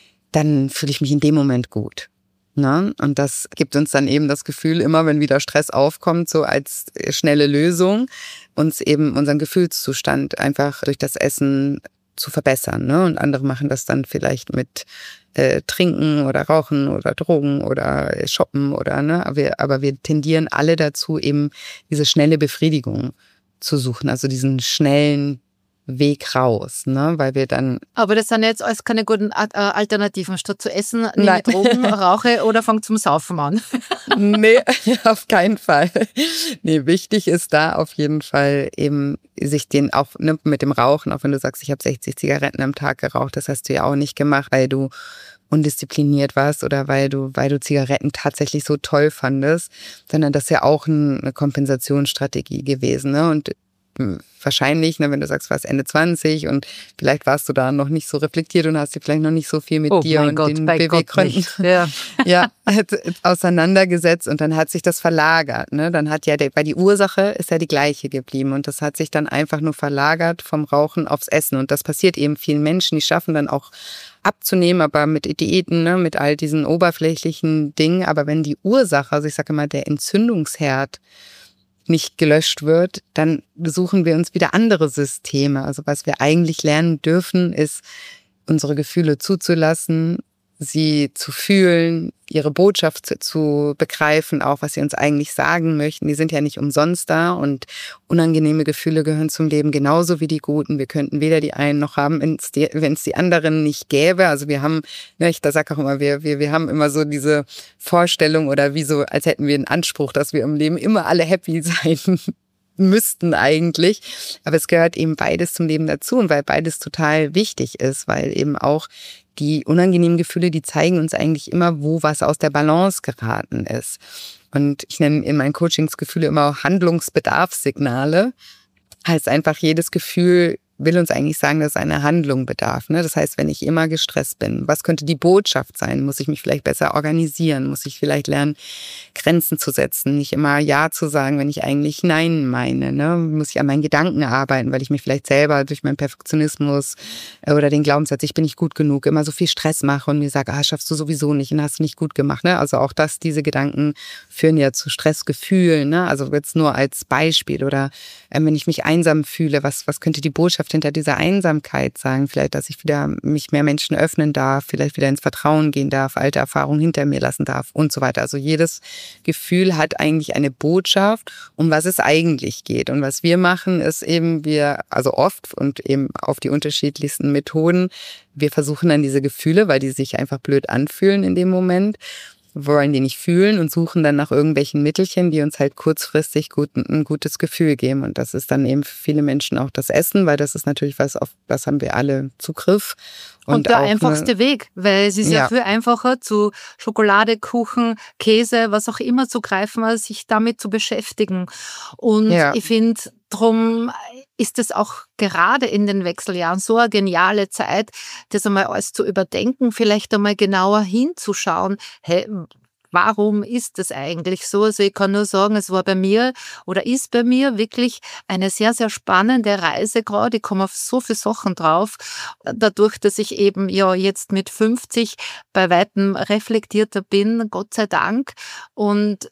dann fühle ich mich in dem Moment gut. Ne? Und das gibt uns dann eben das Gefühl, immer wenn wieder Stress aufkommt, so als schnelle Lösung, uns eben unseren Gefühlszustand einfach durch das Essen zu verbessern. Ne? Und andere machen das dann vielleicht mit äh, Trinken oder Rauchen oder Drogen oder Shoppen oder ne, aber wir, aber wir tendieren alle dazu, eben diese schnelle Befriedigung zu suchen, also diesen schnellen Weg raus, ne, weil wir dann... Aber das sind jetzt alles keine guten Alternativen. Statt zu essen, nehme ich Drogen, rauche oder fange zum Saufen an. Nee, auf keinen Fall. Nee, wichtig ist da auf jeden Fall eben sich den auch ne, mit dem Rauchen, auch wenn du sagst, ich habe sechzig Zigaretten am Tag geraucht, das hast du ja auch nicht gemacht, weil du undiszipliniert warst oder weil du, weil du Zigaretten tatsächlich so toll fandest, sondern das ist ja auch eine Kompensationsstrategie gewesen, ne, und wahrscheinlich, ne, wenn du sagst, du warst Ende zwanzig und vielleicht warst du da noch nicht so reflektiert und hast dich vielleicht noch nicht so viel mit oh dir und Gott, den Beweggründen ja. ja, auseinandergesetzt und dann hat sich das verlagert. Ne? Dann hat ja, der, weil die Ursache ist ja die gleiche geblieben und das hat sich dann einfach nur verlagert vom Rauchen aufs Essen und das passiert eben vielen Menschen, die schaffen dann auch abzunehmen, aber mit Diäten, ne, mit all diesen oberflächlichen Dingen, aber wenn die Ursache, also ich sage immer, der Entzündungsherd nicht gelöscht wird, dann suchen wir uns wieder andere Systeme. Also was wir eigentlich lernen dürfen, ist, unsere Gefühle zuzulassen, sie zu fühlen, ihre Botschaft zu, zu begreifen, auch was sie uns eigentlich sagen möchten. Die sind ja nicht umsonst da und unangenehme Gefühle gehören zum Leben genauso wie die guten. Wir könnten weder die einen noch haben, wenn es die, wenn es die anderen nicht gäbe. Also wir haben, ne, ich da sage auch immer, wir, wir, wir haben immer so diese Vorstellung oder wie so, als hätten wir einen Anspruch, dass wir im Leben immer alle happy sein müssten eigentlich. Aber es gehört eben beides zum Leben dazu und weil beides total wichtig ist, weil eben auch die unangenehmen Gefühle, die zeigen uns eigentlich immer, wo was aus der Balance geraten ist. Und ich nenne in meinen Coachings Gefühle immer auch Handlungsbedarfssignale. Heißt einfach, jedes Gefühl will uns eigentlich sagen, dass es eine Handlung bedarf. Ne? Das heißt, wenn ich immer gestresst bin, was könnte die Botschaft sein? Muss ich mich vielleicht besser organisieren? Muss ich vielleicht lernen, Grenzen zu setzen? Nicht immer Ja zu sagen, wenn ich eigentlich Nein meine. Ne? Muss ich an meinen Gedanken arbeiten, weil ich mich vielleicht selber durch meinen Perfektionismus oder den Glaubenssatz, ich bin nicht gut genug, immer so viel Stress mache und mir sage, ah, schaffst du sowieso nicht und hast nicht gut gemacht. Ne? Also auch das, diese Gedanken führen ja zu Stressgefühlen. Ne? Also jetzt nur als Beispiel. Oder äh, wenn ich mich einsam fühle, was, was könnte die Botschaft hinter dieser Einsamkeit sagen, vielleicht, dass ich wieder mich mehr Menschen öffnen darf, vielleicht wieder ins Vertrauen gehen darf, alte Erfahrungen hinter mir lassen darf und so weiter. Also jedes Gefühl hat eigentlich eine Botschaft, um was es eigentlich geht. Und was wir machen, ist eben wir, also oft und eben auf die unterschiedlichsten Methoden, wir versuchen dann diese Gefühle, weil die sich einfach blöd anfühlen in dem Moment, wollen die nicht fühlen und suchen dann nach irgendwelchen Mittelchen, die uns halt kurzfristig gut, ein gutes Gefühl geben. Und das ist dann eben für viele Menschen auch das Essen, weil das ist natürlich was, auf das haben wir alle Zugriff. Und, und der einfachste eine, Weg, weil es ist ja, ja viel einfacher, zu Schokolade, Kuchen, Käse, was auch immer zu greifen, als sich damit zu beschäftigen. Und ja. ich finde, drum ist es auch gerade in den Wechseljahren so eine geniale Zeit, das einmal alles zu überdenken, vielleicht einmal genauer hinzuschauen, hey, warum ist das eigentlich so? Also ich kann nur sagen, es war bei mir oder ist bei mir wirklich eine sehr, sehr spannende Reise gerade. Ich komme auf so viele Sachen drauf. Dadurch, dass ich eben ja jetzt mit fünfzig bei weitem reflektierter bin, Gott sei Dank. Und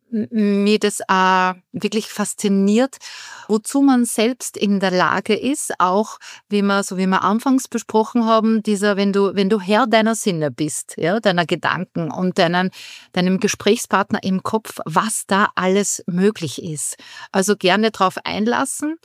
mir das auch wirklich fasziniert, wozu man selbst in der Lage ist, auch wie wir, so wie wir anfangs besprochen haben, dieser, wenn du, wenn du Herr deiner Sinne bist, ja, deiner Gedanken und deinen, deinem Gesprächspartner im Kopf, was da alles möglich ist. Also gerne drauf einlassen.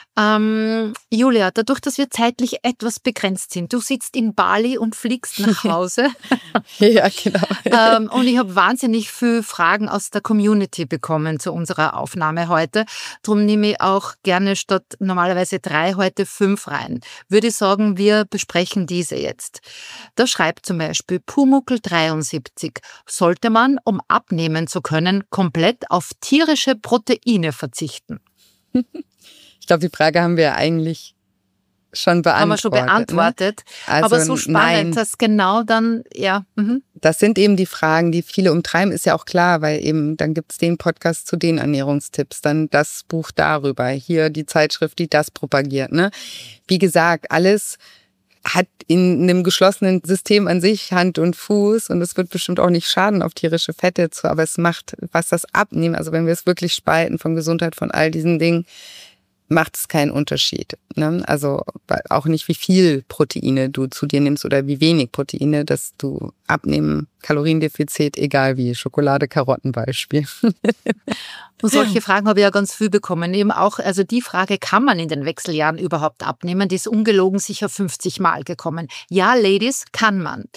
Ähm, Julia, dadurch, dass wir zeitlich etwas begrenzt sind, du sitzt in Bali und fliegst nach Hause. Ja, genau. ähm, und ich habe wahnsinnig viele Fragen aus der Community bekommen zu unserer Aufnahme heute. Darum nehme ich auch gerne statt normalerweise drei heute fünf rein. Würde ich sagen, wir besprechen diese jetzt. Da schreibt zum Beispiel Pumuckl dreiundsiebzig, sollte man, um abnehmen zu können, komplett auf tierische Proteine verzichten? Ich glaube, die Frage haben wir eigentlich schon beantwortet. Haben wir schon beantwortet. Ne? Also, aber so spannend, nein. dass genau dann, ja. Mhm. Das sind eben die Fragen, die viele umtreiben, ist ja auch klar, weil eben dann gibt es den Podcast zu den Ernährungstipps, dann das Buch darüber, hier die Zeitschrift, die das propagiert. Ne? Wie gesagt, alles hat in einem geschlossenen System an sich Hand und Fuß und es wird bestimmt auch nicht schaden auf tierische Fette zu, aber es macht, was das Abnehmen, also wenn wir es wirklich spalten von Gesundheit, von all diesen Dingen, macht es keinen Unterschied. Ne? Also auch nicht, wie viel Proteine du zu dir nimmst oder wie wenig Proteine, dass du abnehmen, Kaloriendefizit, egal wie, Schokolade, Karotten Beispiel. Und solche Fragen habe ich ja ganz viel bekommen. Eben auch, also die Frage, kann man in den Wechseljahren überhaupt abnehmen, die ist ungelogen sicher fünfzig Mal gekommen. Ja, Ladies, kann man.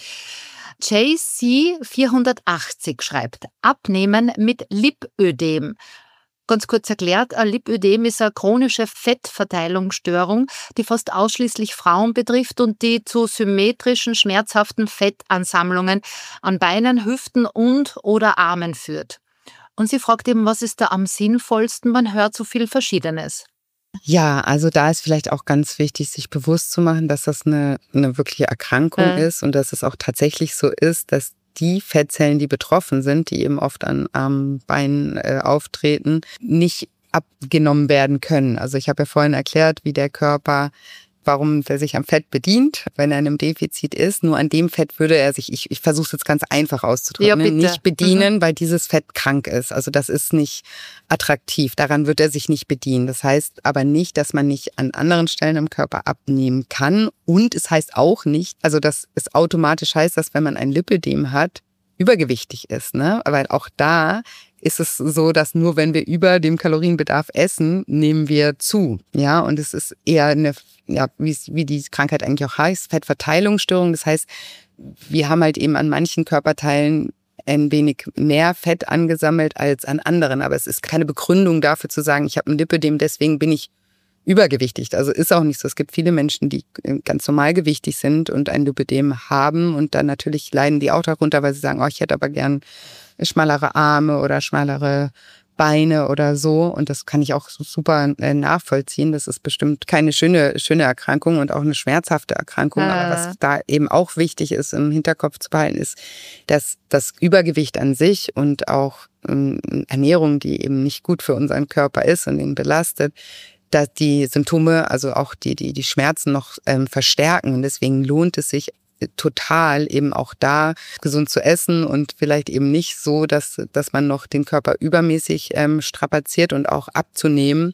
J C vierhundertachtzig schreibt, abnehmen mit Lipödem. Ganz kurz erklärt, ein Lipödem ist eine chronische Fettverteilungsstörung, die fast ausschließlich Frauen betrifft und die zu symmetrischen, schmerzhaften Fettansammlungen an Beinen, Hüften und oder Armen führt. Und sie fragt eben, was ist da am sinnvollsten? Man hört so viel Verschiedenes. Ja, also da ist vielleicht auch ganz wichtig, sich bewusst zu machen, dass das eine, eine wirkliche Erkrankung Mhm. ist und dass es auch tatsächlich so ist, dass die Fettzellen, die betroffen sind, die eben oft an Armen, Beinen äh, auftreten, nicht abgenommen werden können. Also ich habe ja vorhin erklärt, wie der Körper, warum der sich am Fett bedient, wenn er in einem Defizit ist. Nur an dem Fett würde er sich, ich, ich versuche es jetzt ganz einfach auszudrücken, Ja, ne, bitte. nicht bedienen, Mhm. weil dieses Fett krank ist. Also das ist nicht attraktiv. Daran wird er sich nicht bedienen. Das heißt aber nicht, dass man nicht an anderen Stellen im Körper abnehmen kann. Und es heißt auch nicht, also dass es automatisch heißt, dass wenn man ein Lipödem hat, übergewichtig ist, ne? Weil auch da ist es so, dass nur wenn wir über dem Kalorienbedarf essen, nehmen wir zu, ja? Und es ist eher eine, ja, wie es, wie die Krankheit eigentlich auch heißt, Fettverteilungsstörung. Das heißt, wir haben halt eben an manchen Körperteilen ein wenig mehr Fett angesammelt als an anderen. Aber es ist keine Begründung dafür zu sagen, ich habe ein Lipödem, deswegen bin ich übergewichtig. Also ist auch nicht so. Es gibt viele Menschen, die ganz normalgewichtig sind und ein Lipödem haben und dann natürlich leiden die auch darunter, weil sie sagen, oh, ich hätte aber gern schmalere Arme oder schmalere Beine oder so. Und das kann ich auch super nachvollziehen. Das ist bestimmt keine schöne, schöne Erkrankung und auch eine schmerzhafte Erkrankung. Äh. Aber was da eben auch wichtig ist, im Hinterkopf zu behalten, ist, dass das Übergewicht an sich und auch ähm, Ernährung, die eben nicht gut für unseren Körper ist und ihn belastet, dass die Symptome, also auch die, die, die Schmerzen noch ähm, verstärken. Und deswegen lohnt es sich total, eben auch da gesund zu essen und vielleicht eben nicht so, dass, dass man noch den Körper übermäßig ähm, strapaziert und auch abzunehmen.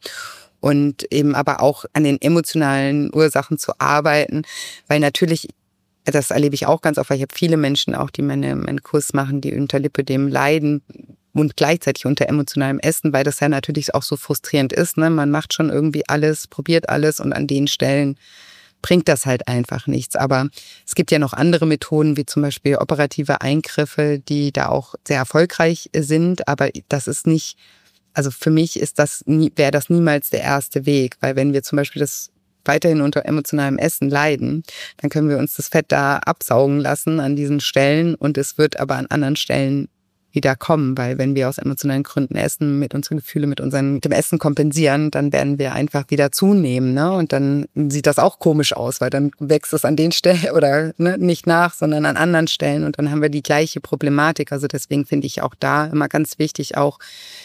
Und eben aber auch an den emotionalen Ursachen zu arbeiten, weil natürlich, das erlebe ich auch ganz oft, weil ich habe viele Menschen auch, die meine, meinen Kurs machen, die unter Lipödem leiden, und gleichzeitig unter emotionalem Essen, weil das ja natürlich auch so frustrierend ist. Ne? Man macht schon irgendwie alles, probiert alles und an den Stellen bringt das halt einfach nichts. Aber es gibt ja noch andere Methoden, wie zum Beispiel operative Eingriffe, die da auch sehr erfolgreich sind. Aber das ist nicht, also für mich ist das, wäre das niemals der erste Weg. Weil wenn wir zum Beispiel das weiterhin unter emotionalem Essen leiden, dann können wir uns das Fett da absaugen lassen an diesen Stellen und es wird aber an anderen Stellen wieder kommen, weil wenn wir aus emotionalen Gründen essen, mit unseren Gefühlen, mit unserem mit dem Essen kompensieren, dann werden wir einfach wieder zunehmen, ne? Und dann sieht das auch komisch aus, weil dann wächst es an den Stellen oder ne, nicht nach, sondern an anderen Stellen und dann haben wir die gleiche Problematik. Also deswegen finde ich auch da immer ganz wichtig, auch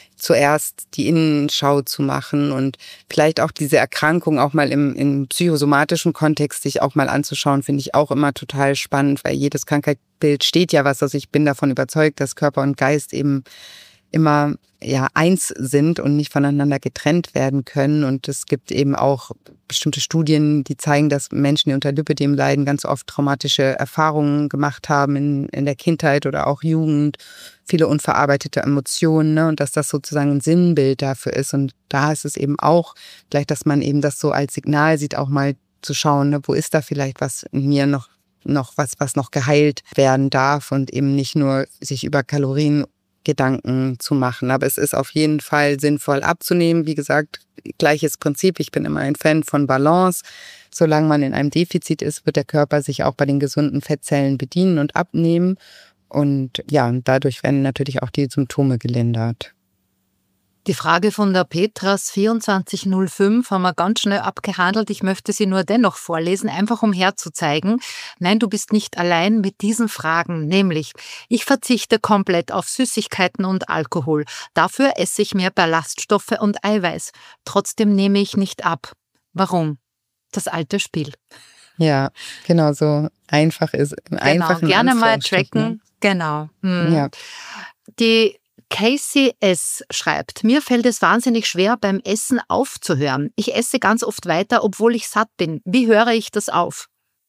zuerst die Innenschau zu machen und vielleicht auch diese Erkrankung auch mal im, im psychosomatischen Kontext sich auch mal anzuschauen, finde ich auch immer total spannend, weil jedes Krankheitsbild steht ja was. Also ich bin davon überzeugt, dass Körper und Geist eben immer ja eins sind und nicht voneinander getrennt werden können. Und es gibt eben auch bestimmte Studien, die zeigen, dass Menschen, die unter Lipödem leiden, ganz oft traumatische Erfahrungen gemacht haben in, in der Kindheit oder auch Jugend, viele unverarbeitete Emotionen, ne? Und dass das sozusagen ein Sinnbild dafür ist. Und da ist es eben auch vielleicht, dass man eben das so als Signal sieht, auch mal zu schauen, ne? Wo ist da vielleicht was in mir noch, noch was, was noch geheilt werden darf und eben nicht nur sich über Kalorien Gedanken zu machen. Aber es ist auf jeden Fall sinnvoll abzunehmen. Wie gesagt, gleiches Prinzip. Ich bin immer ein Fan von Balance. Solange man in einem Defizit ist, wird der Körper sich auch bei den gesunden Fettzellen bedienen und abnehmen. Und ja, dadurch werden natürlich auch die Symptome gelindert. Die Frage von der Petras vierundzwanzig null fünf haben wir ganz schnell abgehandelt. Ich möchte sie nur dennoch vorlesen, einfach um herzuzeigen. Nein, du bist nicht allein mit diesen Fragen, nämlich: Ich verzichte komplett auf Süßigkeiten und Alkohol. Dafür esse ich mehr Ballaststoffe und Eiweiß. Trotzdem nehme ich nicht ab. Warum? Das alte Spiel. Ja, genau, so einfach ist. Genau, Einfachen gerne mal Anführungsstrichen, tracken. ne? Genau. Hm. Ja. Die Casey S. schreibt: Mir fällt es wahnsinnig schwer, beim Essen aufzuhören. Ich esse ganz oft weiter, obwohl ich satt bin. Wie höre ich das auf?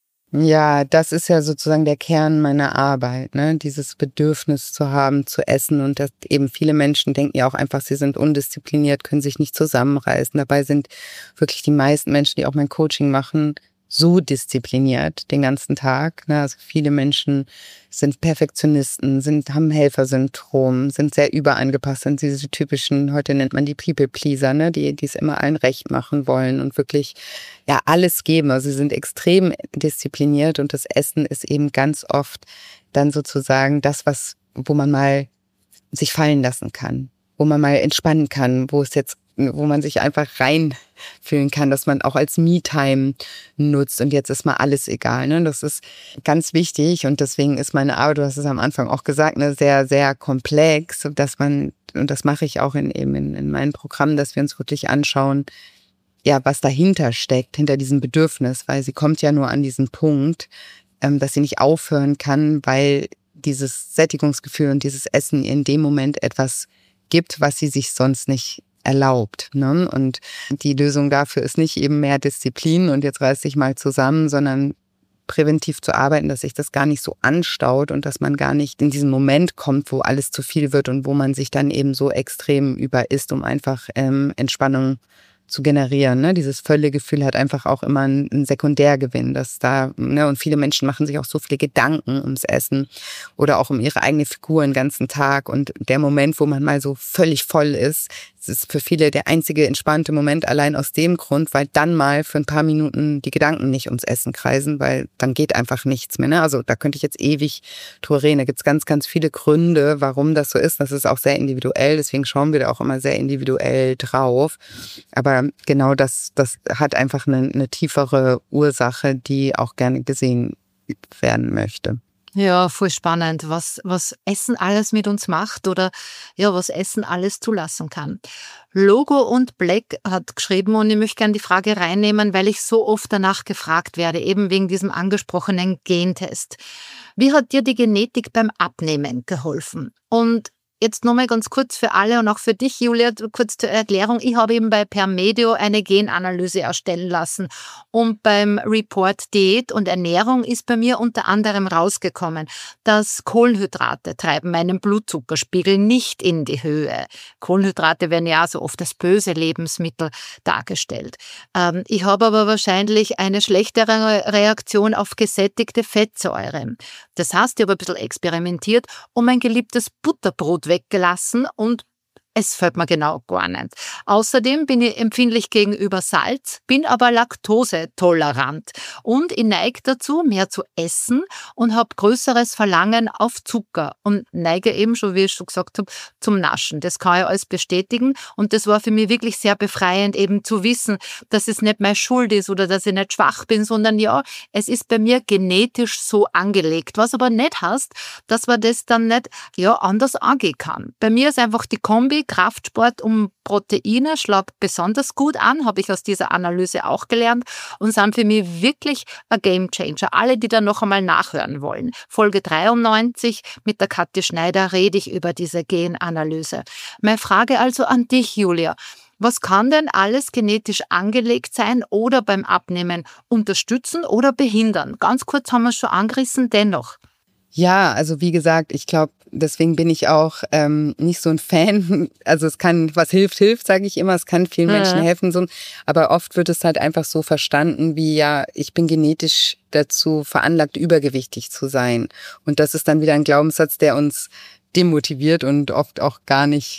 Ja, das ist ja sozusagen der Kern meiner Arbeit, ne? Dieses Bedürfnis zu haben, zu essen. Und dass eben viele Menschen denken ja auch einfach, sie sind undiszipliniert, können sich nicht zusammenreißen. Dabei sind wirklich die meisten Menschen, die auch mein Coaching machen, so diszipliniert den ganzen Tag. Ne? Also viele Menschen sind Perfektionisten, sind, haben Helfersyndrom, sind sehr überangepasst, sind diese typischen, heute nennt man die People-Pleaser, ne? die die es immer allen recht machen wollen und wirklich ja alles geben. Also sie sind extrem diszipliniert und das Essen ist eben ganz oft dann sozusagen das, was, wo man mal sich fallen lassen kann, wo man mal entspannen kann, wo es jetzt wo man sich einfach reinfühlen kann, dass man auch als Me-Time nutzt und jetzt ist mal alles egal. Ne? Das ist ganz wichtig und deswegen ist meine Arbeit, du hast es am Anfang auch gesagt, ne, sehr, sehr komplex, dass man, und das mache ich auch in, eben in, in meinen Programmen, dass wir uns wirklich anschauen, ja, was dahinter steckt, hinter diesem Bedürfnis, weil sie kommt ja nur an diesen Punkt, ähm, dass sie nicht aufhören kann, weil dieses Sättigungsgefühl und dieses Essen in dem Moment etwas gibt, was sie sich sonst nicht erlaubt. Ne? Und die Lösung dafür ist nicht eben mehr Disziplin und jetzt reiß dich mal zusammen, sondern präventiv zu arbeiten, dass sich das gar nicht so anstaut und dass man gar nicht in diesen Moment kommt, wo alles zu viel wird und wo man sich dann eben so extrem überisst, um einfach ähm, Entspannung zu generieren. Ne? Dieses Völlegefühl hat einfach auch immer einen, einen Sekundärgewinn, dass da, ne, und viele Menschen machen sich auch so viele Gedanken ums Essen oder auch um ihre eigene Figur den ganzen Tag und der Moment, wo man mal so völlig voll ist, es ist für viele der einzige entspannte Moment allein aus dem Grund, weil dann mal für ein paar Minuten die Gedanken nicht ums Essen kreisen, weil dann geht einfach nichts mehr. Ne? Also da könnte ich jetzt ewig drüber reden. Da gibt es ganz, ganz viele Gründe, warum das so ist. Das ist auch sehr individuell, deswegen schauen wir da auch immer sehr individuell drauf. Aber genau das, das hat einfach eine, eine tiefere Ursache, die auch gerne gesehen werden möchte. Ja, voll spannend, was, was Essen alles mit uns macht oder ja, was Essen alles zulassen kann. Logo und Black hat geschrieben und ich möchte gerne die Frage reinnehmen, weil ich so oft danach gefragt werde, eben wegen diesem angesprochenen Gentest. Wie hat dir die Genetik beim Abnehmen geholfen? Und jetzt nochmal ganz kurz für alle und auch für dich, Julia, kurz zur Erklärung. Ich habe eben bei Permedio eine Genanalyse erstellen lassen und beim Report Diät und Ernährung ist bei mir unter anderem rausgekommen, dass Kohlenhydrate treiben meinen Blutzuckerspiegel nicht in die Höhe. Kohlenhydrate werden ja so oft als böse Lebensmittel dargestellt. Ähm, ich habe aber wahrscheinlich eine schlechtere Reaktion auf gesättigte Fettsäuren. Das heißt, ich habe ein bisschen experimentiert und mein geliebtes Butterbrot weggelassen und es fällt mir genau gar nicht. Außerdem bin ich empfindlich gegenüber Salz, bin aber laktosetolerant und ich neige dazu, mehr zu essen und habe größeres Verlangen auf Zucker und neige eben schon, wie ich schon gesagt habe, zum Naschen. Das kann ich alles bestätigen und das war für mich wirklich sehr befreiend, eben zu wissen, dass es nicht meine Schuld ist oder dass ich nicht schwach bin, sondern ja, es ist bei mir genetisch so angelegt, was aber nicht heißt, dass man das dann nicht ja, anders angehen kann. Bei mir ist einfach die Kombi Kraftsport und Proteine schlägt besonders gut an, habe ich aus dieser Analyse auch gelernt und sind für mich wirklich ein Gamechanger. Alle, die da noch einmal nachhören wollen. Folge dreiundneunzig mit der Kathi Schneider rede ich über diese Genanalyse. Meine Frage also an dich, Julia. Was kann denn alles genetisch angelegt sein oder beim Abnehmen unterstützen oder behindern? Ganz kurz haben wir es schon angerissen, dennoch. Ja, also wie gesagt, ich glaube, deswegen bin ich auch ähm, nicht so ein Fan. Also es kann, was hilft, hilft, sage ich immer. Es kann vielen ja. Menschen helfen. So. Aber oft wird es halt einfach so verstanden wie, ja, ich bin genetisch dazu veranlagt, übergewichtig zu sein. Und das ist dann wieder ein Glaubenssatz, der uns demotiviert und oft auch gar nicht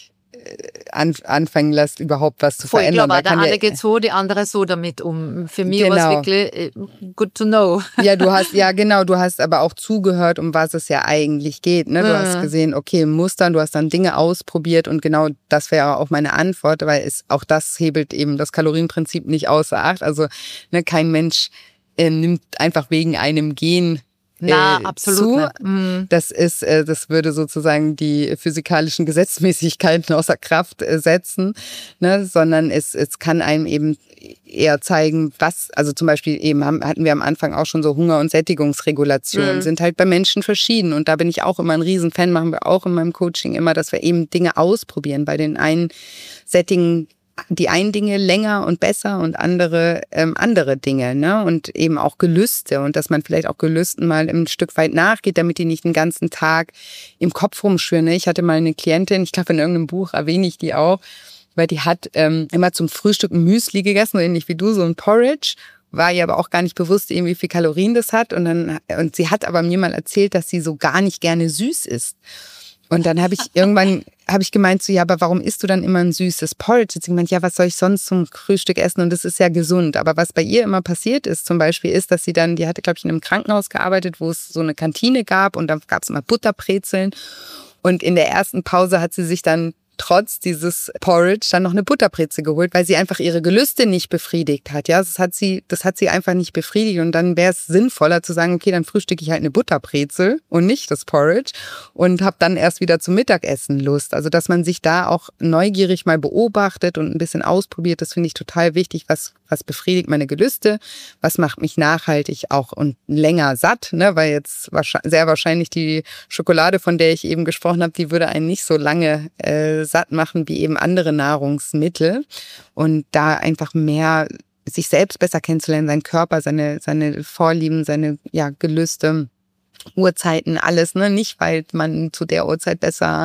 an, anfangen lässt, überhaupt was zu Voll, verändern. Ich glaube, der ja, eine geht so, die andere so damit um. Für mich genau. war es wirklich good to know. Ja, du hast, ja genau, du hast aber auch zugehört, um was es ja eigentlich geht. Ne? Du mhm. hast gesehen, okay, Mustern, du hast dann Dinge ausprobiert und genau das wäre auch meine Antwort, weil es auch das hebelt eben das Kalorienprinzip nicht außer Acht. Also ne, kein Mensch äh, nimmt einfach wegen einem Gen Na, äh, absolut zu. nicht. Mhm. Das ist, äh, das würde sozusagen die physikalischen Gesetzmäßigkeiten außer Kraft äh, setzen, ne? Sondern es, es kann einem eben eher zeigen, was, also zum Beispiel eben haben, hatten wir am Anfang auch schon so Hunger- und Sättigungsregulationen, mhm. sind halt bei Menschen verschieden und da bin ich auch immer ein Riesenfan, machen wir auch in meinem Coaching immer, dass wir eben Dinge ausprobieren. Bei den einen sättigen die einen Dinge länger und besser und andere ähm, andere Dinge, ne? Und eben auch Gelüste und dass man vielleicht auch Gelüsten mal ein Stück weit nachgeht, damit die nicht den ganzen Tag im Kopf rumschwirren. Ich hatte mal eine Klientin, ich glaube in irgendeinem Buch erwähne ich die auch, weil die hat ähm, immer zum Frühstück ein Müsli gegessen, so ähnlich wie du, so ein Porridge. War ihr aber auch gar nicht bewusst, eben wie viel Kalorien das hat. Und dann und sie hat aber mir mal erzählt, dass sie so gar nicht gerne süß isst. Und dann habe ich irgendwann habe ich gemeint, so, ja, aber warum isst du dann immer ein süßes Porridge? Sie meint, ja, was soll ich sonst zum Frühstück essen? Und das ist ja gesund. Aber was bei ihr immer passiert ist, zum Beispiel, ist, dass sie dann, die hatte, glaube ich, in einem Krankenhaus gearbeitet, wo es so eine Kantine gab und da gab es immer Butterbrezeln. Und in der ersten Pause hat sie sich dann trotz dieses Porridge dann noch eine Butterbrezel geholt, weil sie einfach ihre Gelüste nicht befriedigt hat. Ja, das hat sie, das hat sie einfach nicht befriedigt. Und dann wäre es sinnvoller zu sagen, okay, dann frühstücke ich halt eine Butterbrezel und nicht das Porridge und habe dann erst wieder zum Mittagessen Lust. Also, dass man sich da auch neugierig mal beobachtet und ein bisschen ausprobiert, das finde ich total wichtig. Was, was befriedigt meine Gelüste? Was macht mich nachhaltig auch und länger satt? Ne? Weil jetzt sehr wahrscheinlich die Schokolade, von der ich eben gesprochen habe, die würde einen nicht so lange äh, satt machen wie eben andere Nahrungsmittel und da einfach mehr sich selbst besser kennenzulernen, seinen Körper, seine seine Vorlieben, seine ja Gelüste, Uhrzeiten, alles, ne, nicht weil man zu der Uhrzeit besser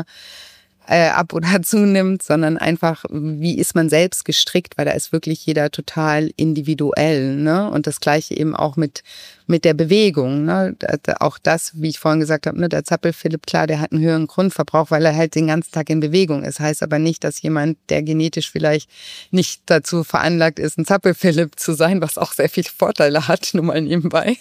äh, ab oder zunimmt, sondern einfach, wie ist man selbst gestrickt, weil da ist wirklich jeder total individuell, ne? Und das Gleiche eben auch mit mit der Bewegung, ne? Auch das, wie ich vorhin gesagt habe, ne, der Zappel-Philipp, klar, der hat einen höheren Grundverbrauch, weil er halt den ganzen Tag in Bewegung ist. Heißt aber nicht, dass jemand, der genetisch vielleicht nicht dazu veranlagt ist, ein Zappel-Philipp zu sein, was auch sehr viele Vorteile hat, nur mal nebenbei,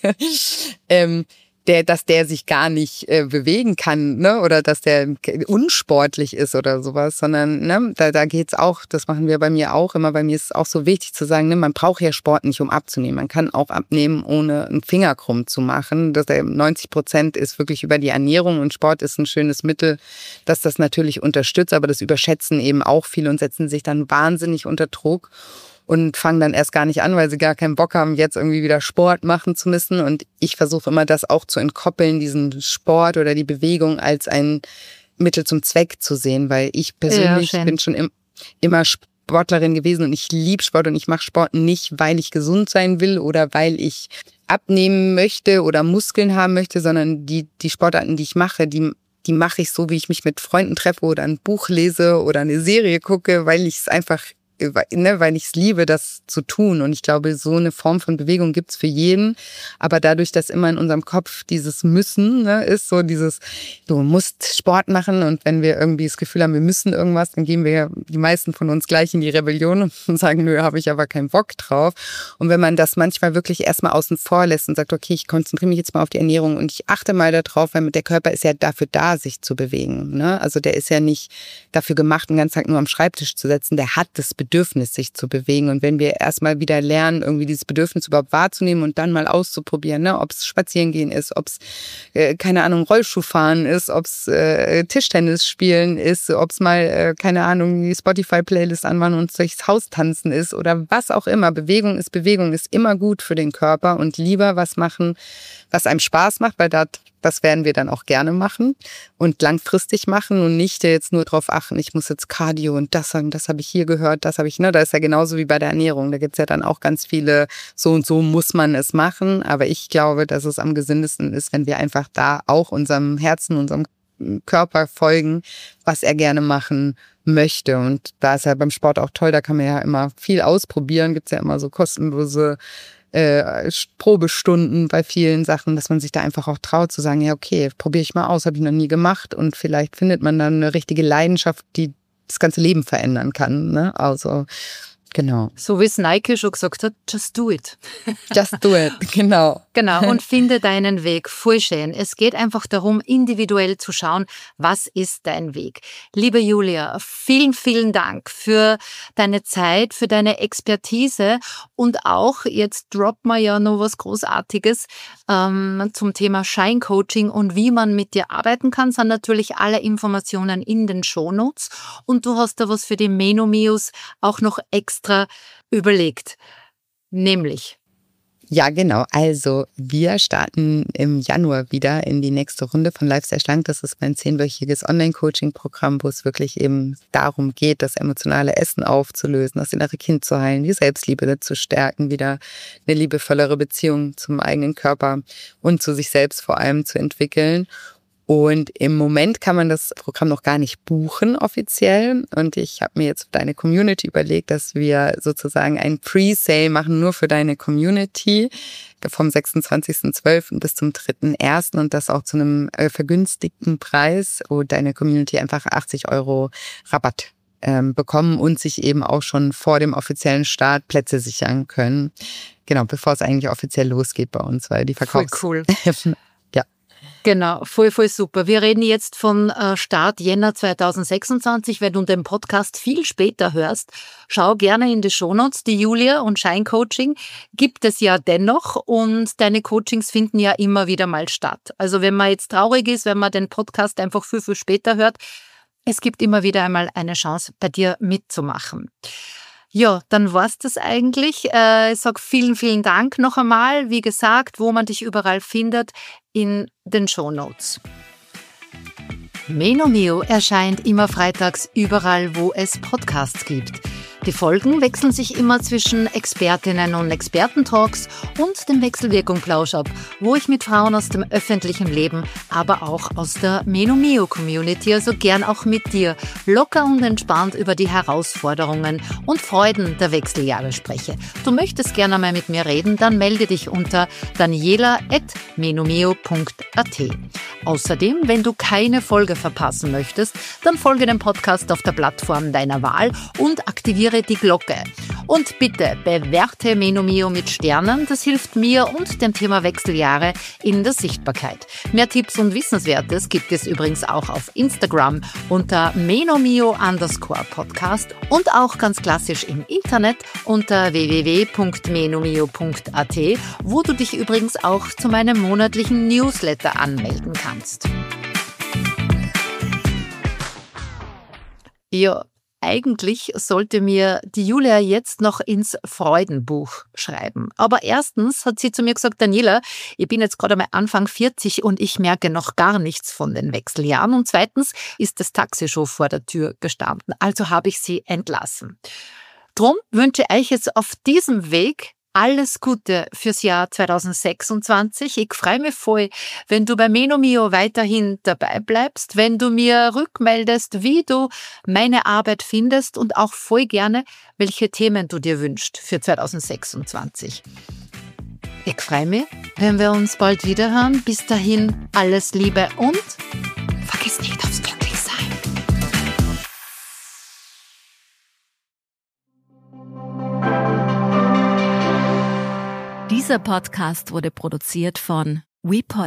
ähm, der, dass der sich gar nicht äh, bewegen kann, ne, oder dass der unsportlich ist oder sowas, sondern ne, da, da geht's auch, das machen wir bei mir auch immer, bei mir ist es auch so wichtig zu sagen, ne, man braucht ja Sport nicht, um abzunehmen. Man kann auch abnehmen, ohne einen Finger krumm zu machen. Das neunzig Prozent ist wirklich über die Ernährung und Sport ist ein schönes Mittel, das das natürlich unterstützt, aber das überschätzen eben auch viele und setzen sich dann wahnsinnig unter Druck und fangen dann erst gar nicht an, weil sie gar keinen Bock haben, jetzt irgendwie wieder Sport machen zu müssen. Und ich versuche immer, das auch zu entkoppeln, diesen Sport oder die Bewegung als ein Mittel zum Zweck zu sehen, weil ich persönlich ja, bin schon im, immer Sportlerin gewesen und ich liebe Sport und ich mache Sport nicht, weil ich gesund sein will oder weil ich abnehmen möchte oder Muskeln haben möchte, sondern die, die Sportarten, die ich mache, die die mache ich so, wie ich mich mit Freunden treffe oder ein Buch lese oder eine Serie gucke, weil ich es einfach Ne, weil ich es liebe, das zu tun. Und ich glaube, so eine Form von Bewegung gibt's für jeden. Aber dadurch, dass immer in unserem Kopf dieses Müssen ne, ist, so dieses, du musst Sport machen. Und wenn wir irgendwie das Gefühl haben, wir müssen irgendwas, dann gehen wir die meisten von uns gleich in die Rebellion und sagen, nö, habe ich aber keinen Bock drauf. Und wenn man das manchmal wirklich erstmal außen vor lässt und sagt, okay, ich konzentriere mich jetzt mal auf die Ernährung und ich achte mal darauf, weil der Körper ist ja dafür da, sich zu bewegen. Ne? Also der ist ja nicht dafür gemacht, den ganzen Tag nur am Schreibtisch zu sitzen. Der hat das Bedürfnis, sich zu bewegen. Und wenn wir erstmal wieder lernen, irgendwie dieses Bedürfnis überhaupt wahrzunehmen und dann mal auszuprobieren, ne, ob es Spazierengehen ist, ob es, äh, keine Ahnung, Rollschuhfahren ist, ob es äh, Tischtennis spielen ist, ob es mal, äh, keine Ahnung, die Spotify-Playlist anmachen und durchs Haus tanzen ist oder was auch immer. Bewegung ist Bewegung, ist immer gut für den Körper und lieber was machen, was einem Spaß macht, weil das Das werden wir dann auch gerne machen und langfristig machen und nicht jetzt nur darauf achten, ich muss jetzt Cardio und das sagen, das habe ich hier gehört, das habe ich, ne, da ist ja genauso wie bei der Ernährung. Da gibt's ja dann auch ganz viele, so und so muss man es machen. Aber ich glaube, dass es am gesündesten ist, wenn wir einfach da auch unserem Herzen, unserem Körper folgen, was er gerne machen möchte. Und da ist ja beim Sport auch toll, da kann man ja immer viel ausprobieren. Gibt's ja immer so kostenlose Äh, Probestunden bei vielen Sachen, dass man sich da einfach auch traut zu sagen, ja okay, probiere ich mal aus, habe ich noch nie gemacht und vielleicht findet man dann eine richtige Leidenschaft, die das ganze Leben verändern kann. Ne? Also genau. So wie es Nike schon gesagt hat, just do it. Just do it, genau. Genau, und finde deinen Weg. Voll schön. Es geht einfach darum, individuell zu schauen, was ist dein Weg. Liebe Julia, vielen, vielen Dank für deine Zeit, für deine Expertise und auch, jetzt droppt man ja noch was Großartiges ähm, zum Thema Scheincoaching und wie man mit dir arbeiten kann, sind natürlich alle Informationen in den Shownotes und du hast da was für die Menomios auch noch extra überlegt, nämlich... Ja, genau. Also wir starten im Januar wieder in die nächste Runde von Lifestyle Schlank. Das ist mein zehnwöchiges Online-Coaching-Programm, wo es wirklich eben darum geht, das emotionale Essen aufzulösen, das innere Kind zu heilen, die Selbstliebe zu stärken, wieder eine liebevollere Beziehung zum eigenen Körper und zu sich selbst vor allem zu entwickeln. Und im Moment kann man das Programm noch gar nicht buchen offiziell. Und ich habe mir jetzt für deine Community überlegt, dass wir sozusagen einen Pre-Sale machen, nur für deine Community vom sechsundzwanzigsten zwölften bis zum dritten ersten und das auch zu einem vergünstigten Preis, wo deine Community einfach achtzig Euro Rabatt ähm, bekommen und sich eben auch schon vor dem offiziellen Start Plätze sichern können. Genau, bevor es eigentlich offiziell losgeht bei uns, weil die Verkaufs... Voll cool. Genau, voll, voll super. Wir reden jetzt von Start Jänner zweitausendsechsundzwanzig. Wenn du den Podcast viel später hörst, schau gerne in die Shownotes. Die Julia und Scheincoaching gibt es ja dennoch und deine Coachings finden ja immer wieder mal statt. Also wenn man jetzt traurig ist, wenn man den Podcast einfach viel, viel später hört, es gibt immer wieder einmal eine Chance, bei dir mitzumachen. Ja, dann war's das eigentlich. Ich sage vielen, vielen Dank noch einmal. Wie gesagt, wo man dich überall findet, in den Shownotes. Menomio erscheint immer freitags überall, wo es Podcasts gibt. Die Folgen wechseln sich immer zwischen Expertinnen und Expertentalks und dem Wechselwirkung-Plauschab, wo ich mit Frauen aus dem öffentlichen Leben, aber auch aus der Menomio-Community, also gern auch mit dir, locker und entspannt über die Herausforderungen und Freuden der Wechseljahre spreche. Du möchtest gerne mal mit mir reden, dann melde dich unter daniela at menomio punkt a t. Außerdem, wenn du keine Folge verpassen möchtest, dann folge dem Podcast auf der Plattform deiner Wahl und aktiviere die Glocke. Und bitte bewerte Menomio mit Sternen, das hilft mir und dem Thema Wechseljahre in der Sichtbarkeit. Mehr Tipps und Wissenswertes gibt es übrigens auch auf Instagram unter menomio underscore podcast und auch ganz klassisch im Internet unter w w w punkt menomio punkt a t, wo du dich übrigens auch zu meinem monatlichen Newsletter anmelden kannst. Ja, eigentlich sollte mir die Julia jetzt noch ins Freudenbuch schreiben. Aber erstens hat sie zu mir gesagt, Daniela, ich bin jetzt gerade einmal Anfang vierzig und ich merke noch gar nichts von den Wechseljahren. Und zweitens ist das Taxi schon vor der Tür gestanden. Also habe ich sie entlassen. Drum wünsche ich euch jetzt auf diesem Weg alles Gute fürs Jahr zweitausendsechsundzwanzig. Ich freue mich voll, wenn du bei Menomio weiterhin dabei bleibst, wenn du mir rückmeldest, wie du meine Arbeit findest und auch voll gerne, welche Themen du dir wünschst für zweitausendsechsundzwanzig. Ich freue mich, wenn wir uns bald wiederhören. Bis dahin alles Liebe und vergiss nicht aufs Glücklichsein. Dieser Podcast wurde produziert von WePod.